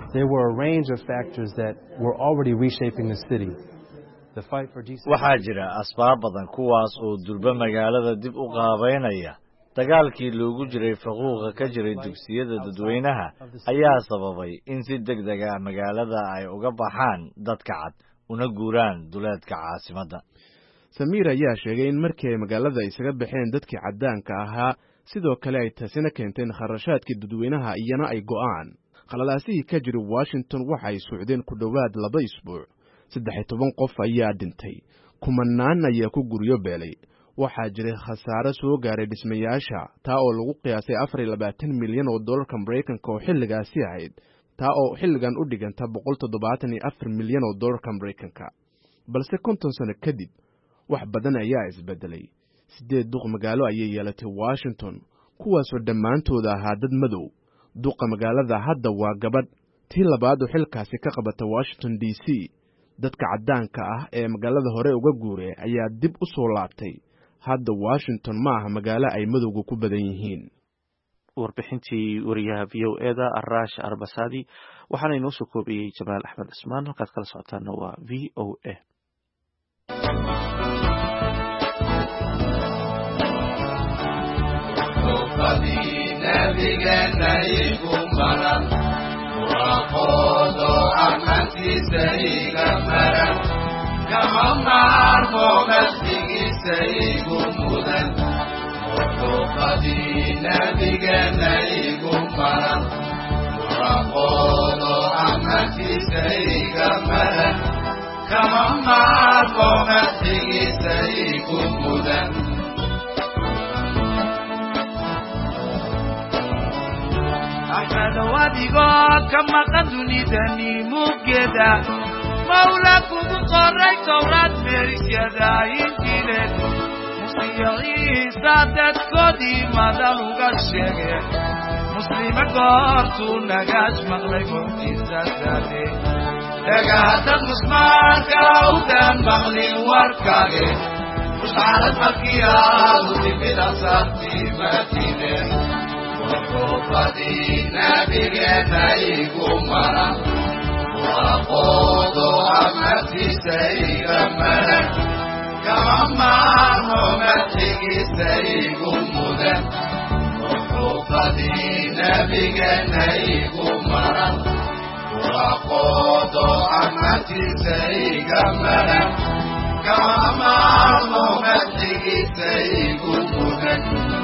waxaa jira asbaab badan kuwaas oo durba magaalada dib u qaabaynaya dagaalkii loogu jiray faquuqa ka jiray dugsiyada dadweynaha ayaa sababay in si deg deg ah magaalada ay uga baxaan dadka cad una guuraan duleedka caasimadda samiir ayaa sheegay in markii ay magaalada isaga baxeen dadkii caddaanka ahaa sidoo kale ay taasina keenteen kharashaadkii dadweynaha iyana ay go'aan khalalaasihii ka jiray washington waxa ay socdeen ku dhowaad laba isbuuc saddex iyo toban qof ayaa dhintay kumanaan ayaa ku guryo beelay waxaa jiray khasaare soo gaaray dhismayaasha taa oo lagu qiyaasay afar iyo labaatan milyan oo dollarka maraykanka oo xilligaasi ahayd taa oo xilligan u dhiganta boqol toddobaatan iyo afar milyan oo dollarka maraykanka balse konton sano kadib wax badan ayaa isbedelay sideed duq magaalo ayay yeelatay Washington kuwaasoo dhammaantooda ahaa dad madow duqa magaalada hadda waa gabadh tii labaad oo xilkaasi ka qabata Washington D C dadka caddaanka ah ee magaalada hore uga guuray ayaa dib u soo laabtay hadda Washington ma aha magaalo ay madowga ku badan yihiin warbixintii wariyaha V O A da Arash Arbasadi waxaana inoo soo koobiyey Jamaal Axmed Ismaan halkaad kala socotaana waa V O A كما معرفو مسيقي سيقو مدن مرتقدي نبينا يقو مرن مرقودو عمتي سيقا مرن كما معرفو مسيقي سيقو مدن أحمد وديقو كما قدني دني مبجدا مولاكم قرأي تورات مريس يداين جيلت مسيحي سادت كودي مدلوغ الشيخ مسلم قارتو نقاش مغلق مجيزة ذاتي لقاعدت مسمار كاودان مغلي وركاقي مش عارف مكيال ودي بلا ساتي ماتيني وقوفدي نبينا يقوم مرا وقودو عمتي سيغا ملك كما معه متحكي سيغو مدن وقودي نبينا يقوم مرا وقودو عمتي سيغا ملك كما معه متحكي سيغو مدن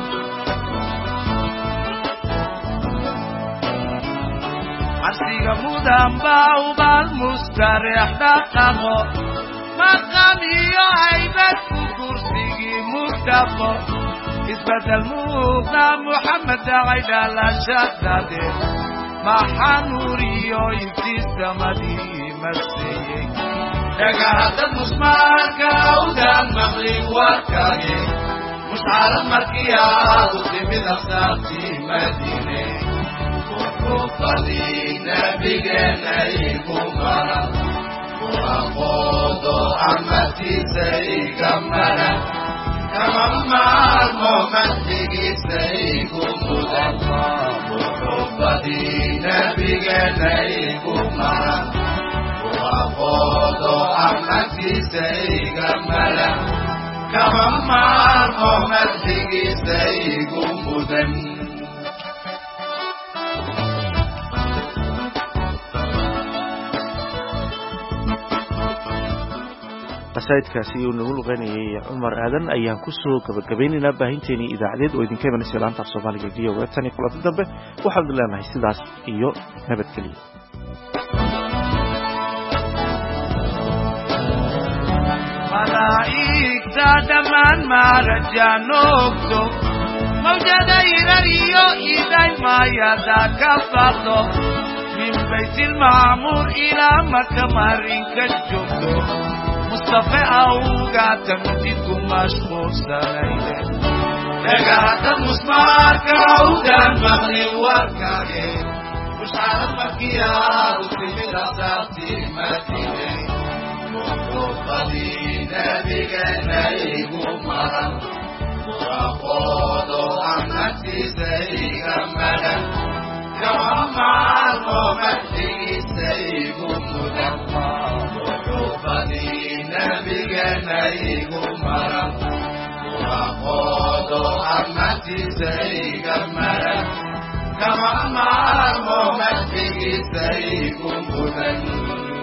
عسيق مدن باو بالمستريح دقمو مقامي عيبت كرسيقي مكتبو إثبت الموقع محمد عيدا لا شدده ما حنوريو يفتيس مدي مسيق لقاعدت مسمار كاودان مغلي وكاقي مش عارف مركيات وتمي الأخلاقي مدينة وقضي نبينا يقوم مرا وقودو عمتي سيقا مرا كما معلمو مسيقي سيقوم مدن وقضي نبينا يقوم مرا وقودو عمتي سيقا مرا كما معلمو مسيقي سيقوم مدن qasaidkaasi uu nagu luqeynayay Cumar Aadan ayaan ku soo gabagabaynaynaa baahinteeni idaacadeed oo idinka imanaysa laanta Soomaaliga V O A tan iyo kulanti dambe waxaan leenahay sidaas iyo nabadgelyo malaa'igta dhammaan maarajaanogto mawjada irariyo iday maayada ka faqdo min baytilmacmuur ilaa maka marinka joogto مصطفى أوقات تمديدكم مشغول سنينة لقاعدت مسمار كاودان مغلي وكاقي مش عارف مكيال وتمي الأساطي مدينة وقضي نبينا يقوم مرا وقودو عمتي سيغا ملا كما معلمو مدي سيغم مدقا وقضي نبينا يقوم مرا وقودو عمتي سيغا ملا كما معلمو مدي سيغم مدقا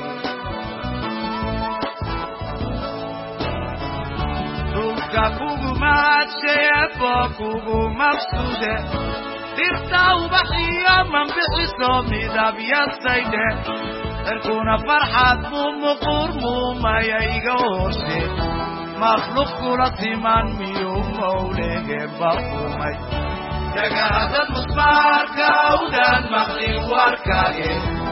kugu maadsheeye boo kugu maqsuude dirta ubaxiyo manbixiso midabyasaydhe erkuna farxad muu muquur muumaya iga horshe makhluuq kula siman miyuu mawlege baqumay dagaadad musbaarka awdaan maqlin warkage